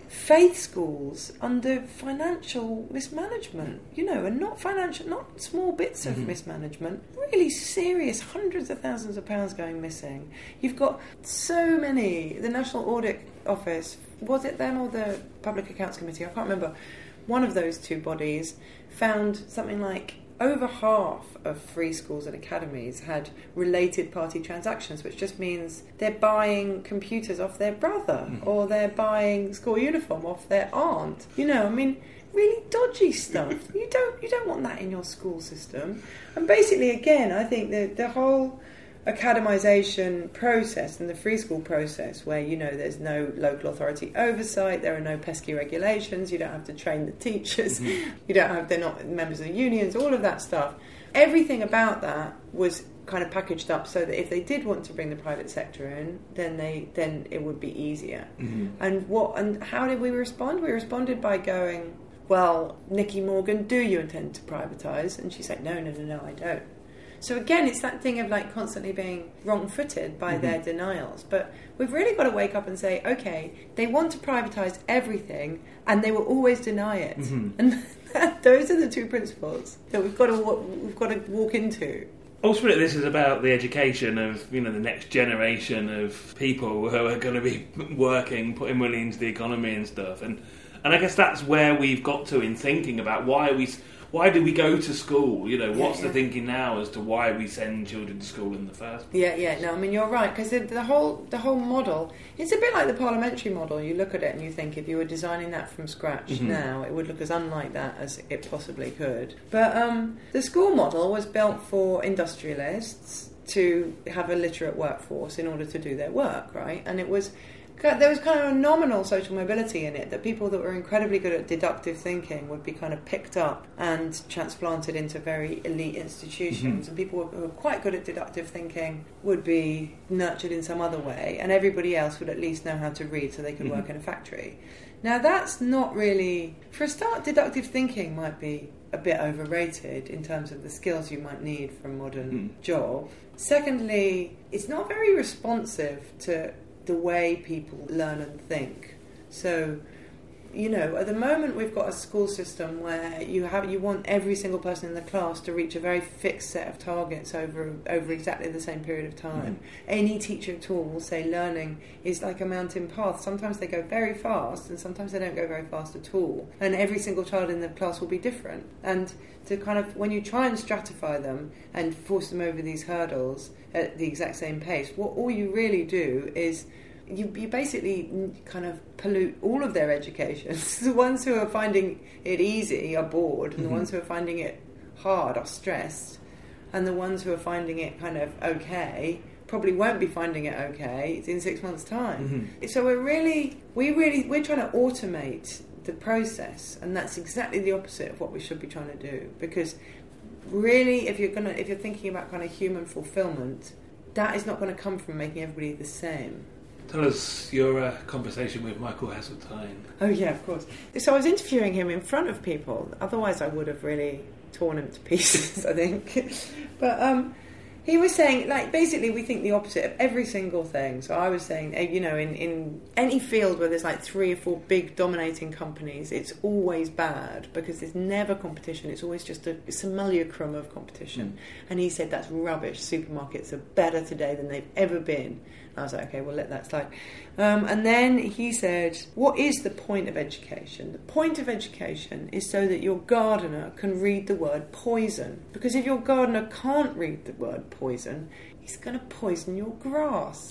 faith schools under financial mismanagement, you know, and not financial, not small bits of mm-hmm. mismanagement, really serious, hundreds of thousands of pounds going missing. You've got so many, the National Audit Office, was it them or the Public Accounts Committee? I can't remember. One of those two bodies found something like over half of free schools and academies had related party transactions, which just means they're buying computers off their brother mm. or they're buying school uniform off their aunt. You know, I mean, really dodgy stuff. you don't you don't want that in your school system. And basically, again, I think that the whole academisation process and the free school process, where, you know, there's no local authority oversight, there are no pesky regulations, you don't have to train the teachers, mm-hmm. you don't have, they're not members of unions, all of that stuff. Everything about that was kind of packaged up so that if they did want to bring the private sector in, then they then it would be easier. Mm-hmm. And what and how did we respond? We responded by going, well, Nicky Morgan, do you intend to privatise? And she said, no, no, no, no, I don't. So again, it's that thing of like constantly being wrong-footed by mm-hmm. their denials. But we've really got to wake up and say, okay, they want to privatise everything and they will always deny it. Mm-hmm. And those are the two principles that we've got to we've got to walk into. Ultimately, this is about the education of, you know, the next generation of people who are going to be working, putting money into the economy and stuff. And and I guess that's where we've got to in thinking about why we... Why do we go to school? You know, what's yeah, yeah. the thinking now as to why we send children to school in the first place? Yeah, yeah. No, I mean, you're right, because the, the whole the whole model, it's a bit like the parliamentary model. You look at it and you think if you were designing that from scratch mm-hmm. now, it would look as unlike that as it possibly could. But um, the school model was built for industrialists to have a literate workforce in order to do their work, right? And it was... there was kind of a nominal social mobility in it, that people that were incredibly good at deductive thinking would be kind of picked up and transplanted into very elite institutions, mm-hmm. and people who were quite good at deductive thinking would be nurtured in some other way, and everybody else would at least know how to read so they could mm-hmm. work in a factory. Now that's not really... For a start, deductive thinking might be a bit overrated in terms of the skills you might need for a modern mm. job. Secondly, it's not very responsive to the way people learn and think. So, you know, at the moment we've got a school system where you have you want every single person in the class to reach a very fixed set of targets over over exactly the same period of time. Mm-hmm. Any teacher at all will say learning is like a mountain path. Sometimes they go very fast and sometimes they don't go very fast at all. And every single child in the class will be different. And to kind of, when you try and stratify them and force them over these hurdles at the exact same pace, what all you really do is you, you basically kind of pollute all of their education. The ones who are finding it easy are bored, and mm-hmm. the ones who are finding it hard are stressed, and the ones who are finding it kind of okay probably won't be finding it okay in six months' time. Mm-hmm. So we're really, we really, we're trying to automate the process, and that's exactly the opposite of what we should be trying to do. Because really, if you're gonna, if you're thinking about kind of human fulfillment, that is not going to come from making everybody the same. Tell us your uh, conversation with Michael Heseltine. Oh yeah, of course. So I was interviewing him in front of people. Otherwise, I would have really torn him to pieces, I think. But um, he was saying, like, basically, we think the opposite of every single thing. So I was saying, you know, in, in any field where there's like three or four big dominating companies, it's always bad because there's never competition. It's always just a simulacrum of competition. Mm. And he said that's rubbish. Supermarkets are better today than they've ever been. I was like, okay, well, let that slide. Um, and then he said, what is the point of education? The point of education is so that your gardener can read the word poison. Because if your gardener can't read the word poison, he's going to poison your grass.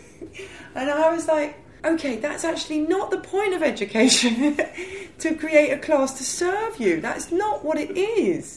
And I was like, okay, that's actually not the point of education, to create a class to serve you. That's not what it is.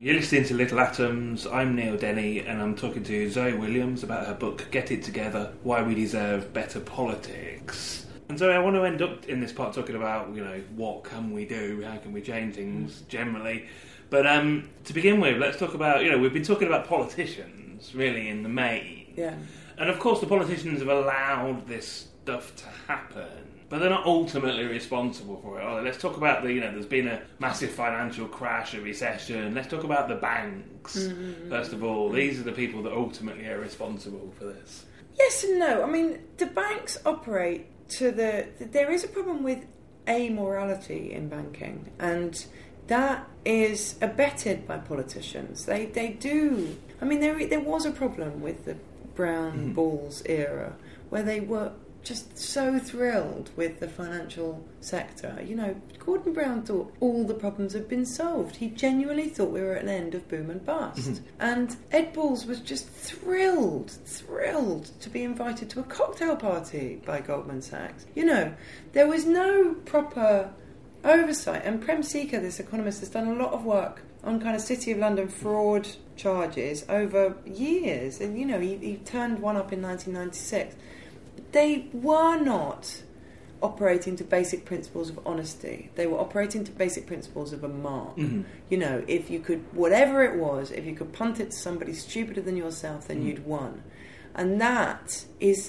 You're listening to Little Atoms. I'm Neil Denny, and I'm talking to Zoe Williams about her book Get It Together, Why We Deserve Better Politics. And Zoe, I want to end up in this part talking about, you know, what can we do, how can we change things generally. But um, to begin with, let's talk about, you know, we've been talking about politicians, really, in the main. Yeah. And of course the politicians have allowed this stuff to happen, but they're not ultimately responsible for it, are they? Let's talk about the, you know, there's been a massive financial crash, a recession. Let's talk about the banks, mm-hmm. first of all. These are the people that ultimately are responsible for this. Yes and no. I mean, the banks operate to the... There is a problem with amorality in banking, and that is abetted by politicians. They they do... I mean, there there was a problem with the Brown mm. Bulls era, where they were just so thrilled with the financial sector. You know, Gordon Brown thought all the problems had been solved. He genuinely thought we were at an end of boom and bust. Mm-hmm. And Ed Balls was just thrilled, thrilled to be invited to a cocktail party by Goldman Sachs. You know, there was no proper oversight. And Prem Sikka, this economist, has done a lot of work on kind of City of London fraud charges over years. And, you know, he, he turned one up in nineteen ninety-six. They were not operating to basic principles of honesty. They were operating to basic principles of a mark. Mm-hmm. You know, if you could, whatever it was, if you could punt it to somebody stupider than yourself, then mm-hmm. you'd won. And that is,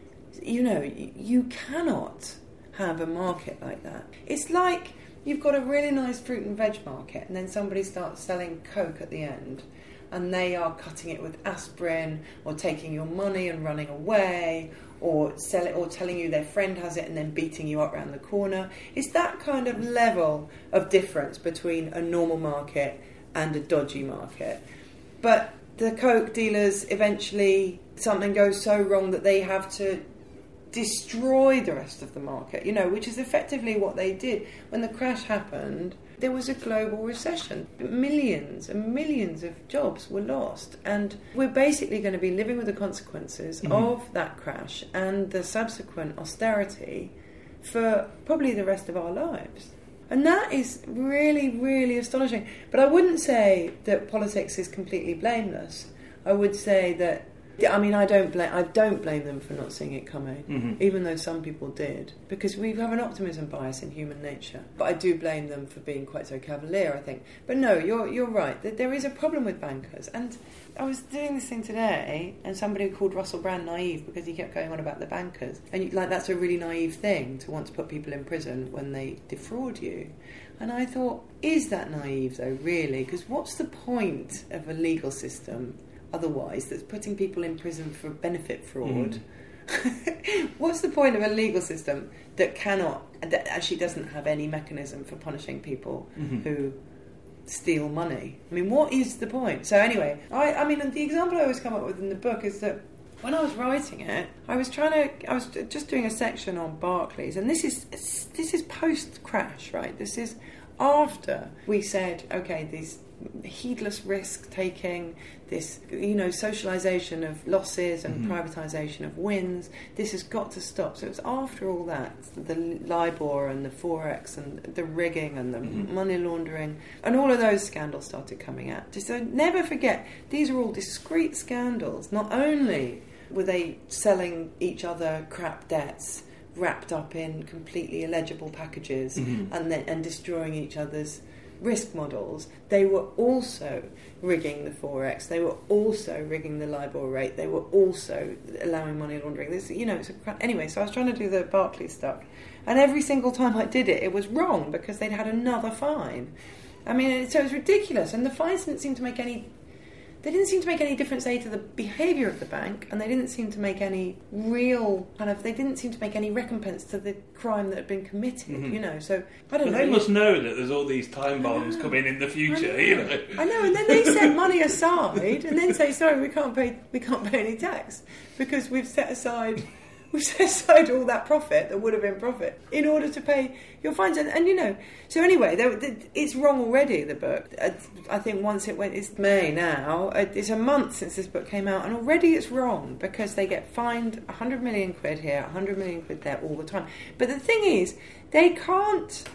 you know, you cannot have a market like that. It's like you've got a really nice fruit and veg market, and then somebody starts selling Coke at the end, and they are cutting it with aspirin, or taking your money and running away, or sell it, or telling you their friend has it and then beating you up round the corner. It's that kind of level of difference between a normal market and a dodgy market. But the Coke dealers, eventually something goes so wrong that they have to destroy the rest of the market, you know, which is effectively what they did. When the crash happened, there was a global recession. Millions and millions of jobs were lost. And we're basically going to be living with the consequences mm-hmm. of that crash and the subsequent austerity for probably the rest of our lives. And that is really, really astonishing. But I wouldn't say that politics is completely blameless. I would say that I mean, I don't blame. I don't blame them for not seeing it coming, mm-hmm. even though some people did, because we have an optimism bias in human nature. But I do blame them for being quite so cavalier, I think. But no, you're you're right. There is a problem with bankers, and I was doing this thing today, and somebody called Russell Brand naive because he kept going on about the bankers, and you, like that's a really naive thing to want to put people in prison when they defraud you. And I thought, is that naive though, really? Because what's the point of a legal system otherwise that's putting people in prison for benefit fraud? Mm. What's the point of a legal system that cannot, that actually doesn't have any mechanism for punishing people mm-hmm. who steal money? I mean, what is the point? So anyway, I, I mean, the example I always come up with in the book is that when I was writing it, I was trying to, I was just doing a section on Barclays, and this is this is post-crash, right? This is after we said, okay, these heedless risk-taking, this, you know, socialisation of losses and mm-hmm. privatisation of wins, this has got to stop. So it was after all that, the LIBOR and the Forex and the rigging and the mm-hmm. money laundering and all of those scandals started coming out. So never forget, these are all discrete scandals. Not only were they selling each other crap debts wrapped up in completely illegible packages mm-hmm. and then and destroying each other's risk models, they were also rigging the Forex, they were also rigging the LIBOR rate, they were also allowing money laundering. This, you know, it's a, anyway, so I was trying to do the Barclays stuff, and every single time I did it, it was wrong because they'd had another fine. I mean, so it was ridiculous, and the fines didn't seem to make any They didn't seem to make any difference, A, to the behaviour of the bank, and they didn't seem to make any real kind of, they didn't seem to make any recompense to the crime that had been committed, mm-hmm. you know, so, I don't but know. They must know that there's all these time bombs coming in the future, know. you know. I know, and then they set money aside, and then say, sorry, we can't pay, we can't pay any tax, because we've set aside... We've set aside all that profit that would have been profit in order to pay your fines. And, and you know, so anyway, they, they, it's wrong already, the book. I, I think once it went, it's May now, it's a month since this book came out, and already it's wrong because they get fined one hundred million quid here, one hundred million quid there all the time. But the thing is, they can't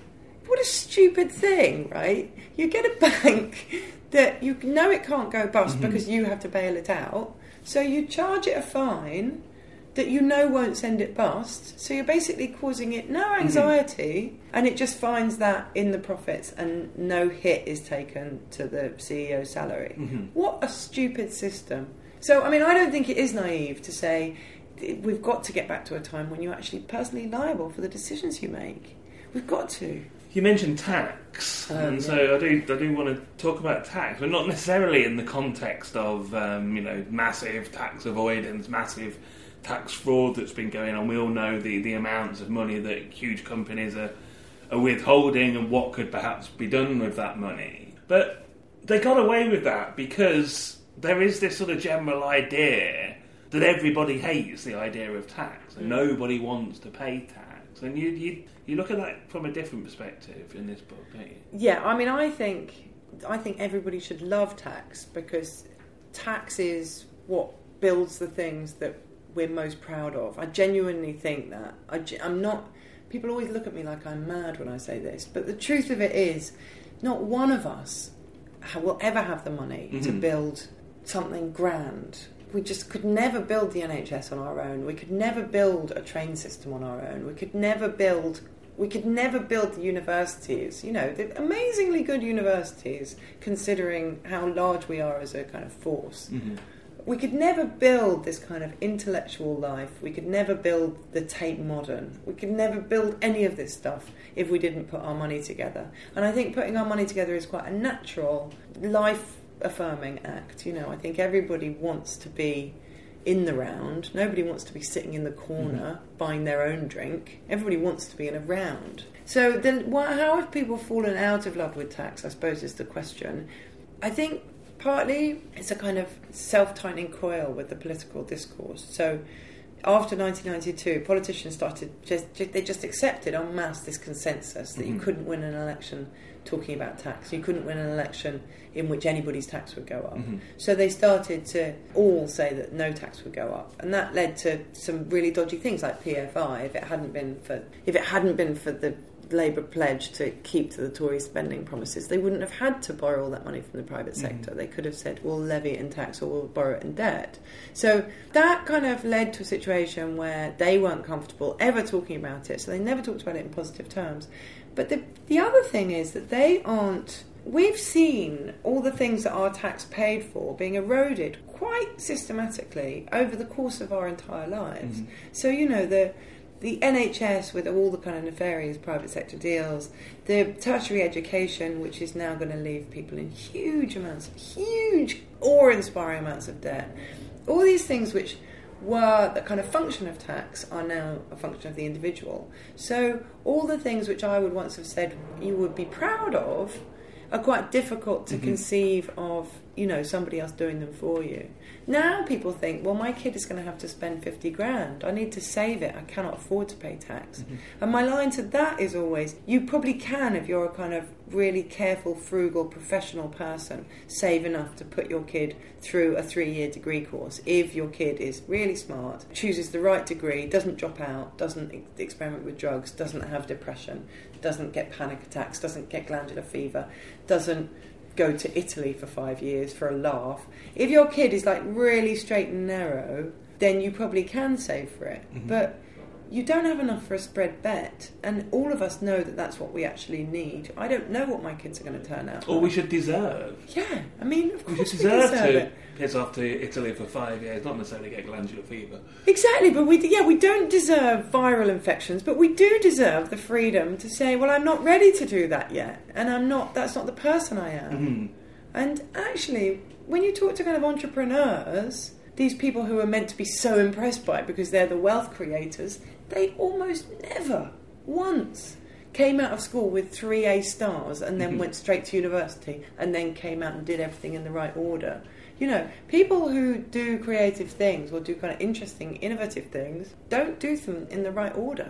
what a stupid thing, right? You get a bank that you know it can't go bust mm-hmm. because you have to bail it out, so you charge it a fine that you know won't send it bust, so you're basically causing it no anxiety, mm-hmm. and it just finds that in the profits and no hit is taken to the C E O's salary. Mm-hmm. What a stupid system. So, I mean, I don't think it is naive to say we've got to get back to a time when you're actually personally liable for the decisions you make. We've got to. You mentioned tax, um, and yeah. so I do. I do want to talk about tax, but not necessarily in the context of um, you know massive tax avoidance, massive tax fraud that's been going on. We all know the, the amounts of money that huge companies are, are withholding, and what could perhaps be done with that money. But they got away with that because there is this sort of general idea that everybody hates the idea of tax, and mm. nobody wants to pay tax. And you, you you look at that from a different perspective in this book, don't you? Yeah, I mean, I think I think everybody should love tax, because tax is what builds the things that we're most proud of. I genuinely think that. I, I'm not... People always look at me like I'm mad when I say this, but the truth of it is, not one of us will ever have the money mm-hmm. to build something grand. We just could never build the N H S on our own. We could never build a train system on our own. We could never build... We could never build the universities, you know, the amazingly good universities, considering how large we are as a kind of force. Mm-hmm. We could never build this kind of intellectual life. We could never build the Tate Modern. We could never build any of this stuff if we didn't put our money together. And I think putting our money together is quite a natural, life-affirming act. You know, I think everybody wants to be in the round. Nobody wants to be sitting in the corner mm-hmm. buying their own drink. Everybody wants to be in a round. So then, how have people fallen out of love with tax, I suppose, is the question. I think partly it's a kind of self-tightening coil with the political discourse. So after nineteen ninety-two, politicians started, just, they just accepted en masse this consensus that mm-hmm. you couldn't win an election talking about tax. You couldn't win an election in which anybody's tax would go up. Mm-hmm. So they started to all say that no tax would go up. And that led to some really dodgy things like P F I. If it hadn't been for, if it hadn't been for the Labour pledge to keep to the Tory spending promises, they wouldn't have had to borrow all that money from the private sector. Mm-hmm. They could have said, we'll levy it in tax or we'll borrow it in debt. So that kind of led to a situation where they weren't comfortable ever talking about it, so they never talked about it in positive terms. But the the other thing is that they aren't... We've seen all the things that our tax paid for being eroded quite systematically over the course of our entire lives. Mm-hmm. So, you know, the... The N H S with all the kind of nefarious private sector deals, the tertiary education, which is now going to leave people in huge amounts, huge, awe-inspiring amounts of debt. All these things which were the kind of function of tax are now a function of the individual. So all the things which I would once have said you would be proud of are quite difficult to mm-hmm. conceive of, you know, somebody else doing them for you. Now people think, well, my kid is going to have to spend fifty grand. I need to save it. I cannot afford to pay tax. Mm-hmm. And my line to that is always, you probably can, if you're a kind of really careful, frugal, professional person, save enough to put your kid through a three-year degree course. If your kid is really smart, chooses the right degree, doesn't drop out, doesn't ex- experiment with drugs, doesn't have depression, doesn't get panic attacks, doesn't get glandular fever, doesn't go to Italy for five years for a laugh. If your kid is like really straight and narrow, then you probably can save for it. Mm-hmm. But you don't have enough for a spread bet, and all of us know that that's what we actually need. I don't know what my kids are going to turn out. Or like. We should deserve. Yeah, I mean, of course we should we deserve, deserve to it. piss off to Italy for five years, not necessarily get glandular fever. Exactly, but we yeah we don't deserve viral infections, but we do deserve the freedom to say, well, I'm not ready to do that yet, and I'm not. That's not the person I am. Mm-hmm. And actually, when you talk to kind of entrepreneurs, these people who are meant to be so impressed by it because they're the wealth creators, they almost never once came out of school with three A stars and then mm-hmm. went straight to university and then came out and did everything in the right order. You know, people who do creative things or do kind of interesting, innovative things don't do them in the right order.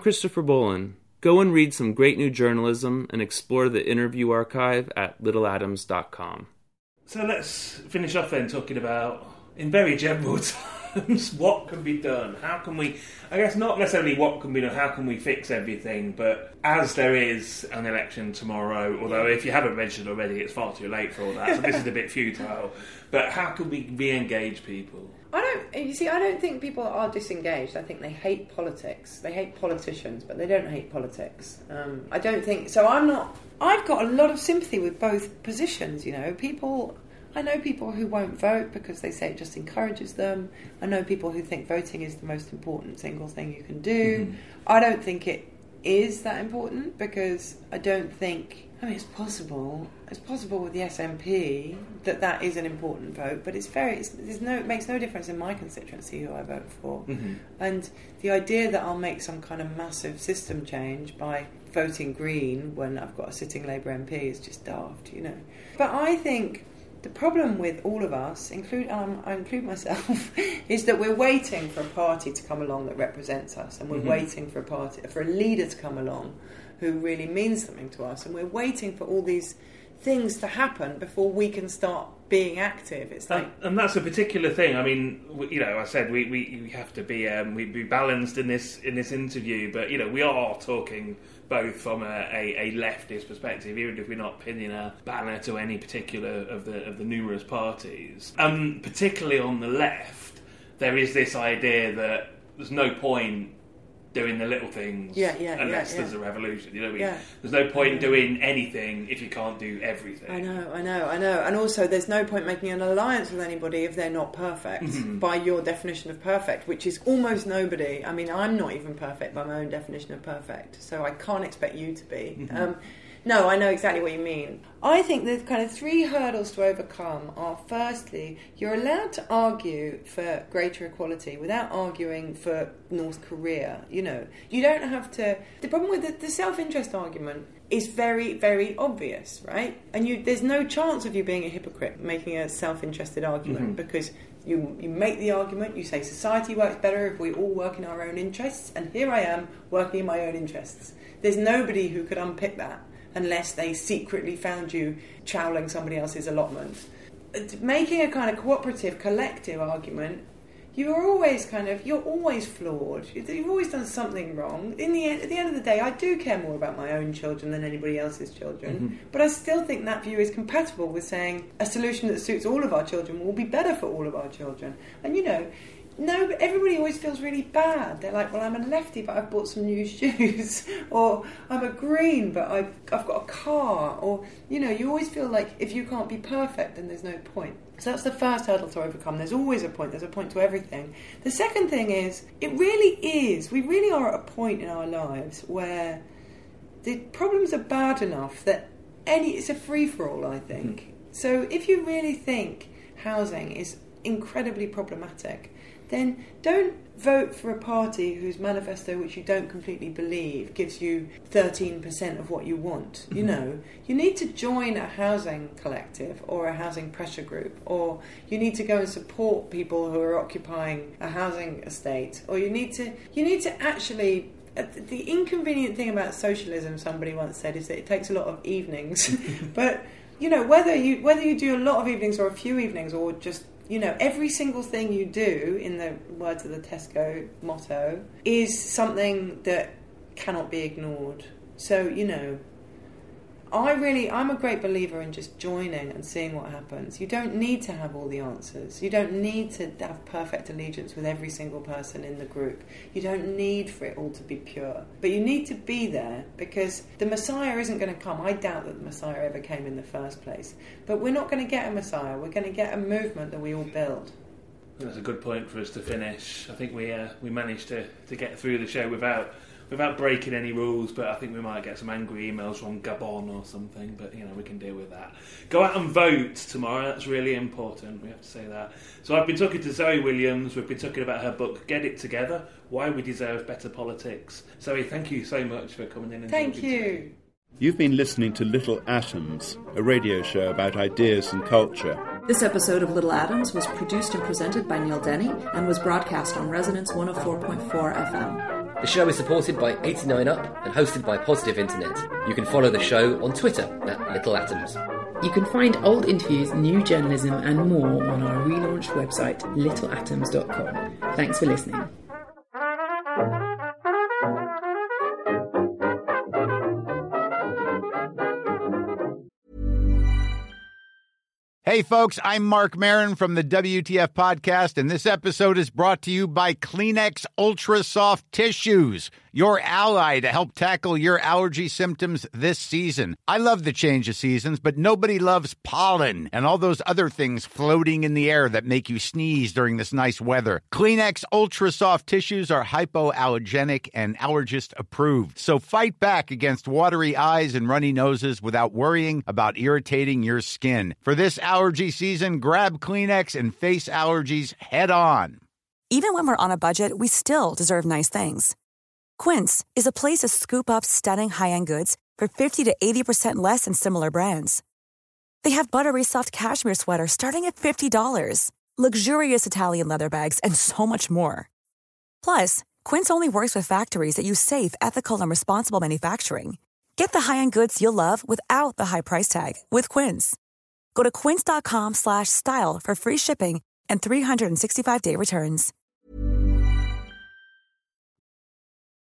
Christopher Bolin. Go and read some great new journalism and explore the interview archive at little atoms dot com. So let's finish off then talking about, in very general terms, what can be done? How can we, I guess not necessarily what can be done, how can we fix everything, but as there is an election tomorrow, although if you haven't registered already, it's far too late for all that, so this is a bit futile, but how can we re-engage people? I don't, you see, I don't think people are disengaged. I think they hate politics. They hate politicians, but they don't hate politics. Um, I don't think, so I'm not, I've got a lot of sympathy with both positions, you know. People, I know people who won't vote because they say it just encourages them. I know people who think voting is the most important single thing you can do. Mm-hmm. I don't think it is that important because I don't think, I mean, it's possible. It's possible with the S N P that that is an important vote, but it's very. It's, there's no. It makes no difference in my constituency who I vote for. Mm-hmm. And the idea that I'll make some kind of massive system change by voting Green when I've got a sitting Labour M P is just daft, you know. But I think the problem with all of us, include um, I include myself, is that we're waiting for a party to come along that represents us, and we're mm-hmm. waiting for a party, for a leader to come along who really means something to us, and we're waiting for all these things to happen before we can start being active. It's like, and, and that's a particular thing. I mean, you know, I said we, we, we have to be um, we be balanced in this in this interview, but you know, we are talking both from a, a, a leftist perspective, even if we're not pinning a banner to any particular of the of the numerous parties. Um, particularly on the left, there is this idea that there's no point doing the little things yeah, yeah, unless yeah, yeah. there's a revolution. You know what I mean? Yeah. There's no point doing anything if you can't do everything. I know, I know, I know. And also there's no point making an alliance with anybody if they're not perfect, mm-hmm. by your definition of perfect, which is almost nobody. I mean, I'm not even perfect by my own definition of perfect, so I can't expect you to be. Mm-hmm. Um, no, I know exactly what you mean. I think there's kind of three hurdles to overcome are, firstly, you're allowed to argue for greater equality without arguing for North Korea. You know, you don't have to... The problem with the, the self-interest argument is very, very obvious, right? And you, there's no chance of you being a hypocrite making a self-interested argument mm-hmm. because you, you make the argument, you say society works better if we all work in our own interests, and here I am working in my own interests. There's nobody who could unpick that unless they secretly found you chowling somebody else's allotment. Making a kind of cooperative, collective argument, you're always kind of, you're always flawed. You've always done something wrong. In the end, at the end of the day, I do care more about my own children than anybody else's children. Mm-hmm. But I still think that view is compatible with saying a solution that suits all of our children will be better for all of our children. And, you know, no, but everybody always feels really bad. They're like, well, I'm a lefty, but I've bought some new shoes. Or I'm a green, but I've, I've got a car. Or, you know, you always feel like if you can't be perfect, then there's no point. So that's the first hurdle to overcome. There's always a point. There's a point to everything. The second thing is, it really is, we really are at a point in our lives where the problems are bad enough that any it's a free-for-all, I think. Mm-hmm. So if you really think housing is incredibly problematic, then don't vote for a party whose manifesto, which you don't completely believe, gives you thirteen percent of what you want. You know, you need to join a housing collective or a housing pressure group, or you need to go and support people who are occupying a housing estate, or you need to you need to actually... The inconvenient thing about socialism, somebody once said, is that it takes a lot of evenings. But, you know, whether you whether you do a lot of evenings or a few evenings or just... You know, every single thing you do, in the words of the Tesco motto, is something that cannot be ignored. So, you know, I really, I'm a great believer in just joining and seeing what happens. You don't need to have all the answers. You don't need to have perfect allegiance with every single person in the group. You don't need for it all to be pure. But you need to be there, because the Messiah isn't going to come. I doubt that the Messiah ever came in the first place. But we're not going to get a Messiah. We're going to get a movement that we all build. That's a good point for us to finish. I think we uh, we managed to, to get through the show without... Without breaking any rules, but I think we might get some angry emails from Gabon or something, but, you know, we can deal with that. Go out and vote tomorrow, that's really important, we have to say that. So I've been talking to Zoe Williams, we've been talking about her book, Get It Together, Why We Deserve Better Politics. Zoe, thank you so much for coming in and Thank talking you. to me. You've been listening to Little Atoms, a radio show about ideas and culture. This episode of Little Atoms was produced and presented by Neil Denny and was broadcast on Resonance one oh four point four F M. The show is supported by eighty-nine up and hosted by Positive Internet. You can follow the show on Twitter at Little Atoms. You can find old interviews, new journalism and more on our relaunched website, little atoms dot com. Thanks for listening. Hey folks, I'm Mark Maron from the W T F Podcast, and this episode is brought to you by Kleenex Ultra Soft Tissues, your ally to help tackle your allergy symptoms this season. I love the change of seasons, but nobody loves pollen and all those other things floating in the air that make you sneeze during this nice weather. Kleenex Ultra Soft Tissues are hypoallergenic and allergist approved, so fight back against watery eyes and runny noses without worrying about irritating your skin. For this allergy season, grab Kleenex and face allergies head on. Even when we're on a budget, we still deserve nice things. Quince is a place to scoop up stunning high-end goods for fifty to eighty percent less than similar brands. They have buttery soft cashmere sweaters starting at fifty dollars, luxurious Italian leather bags, and so much more. Plus, Quince only works with factories that use safe, ethical, and responsible manufacturing. Get the high-end goods you'll love without the high price tag with Quince. Go to quince dot com slash style for free shipping and three sixty-five day returns.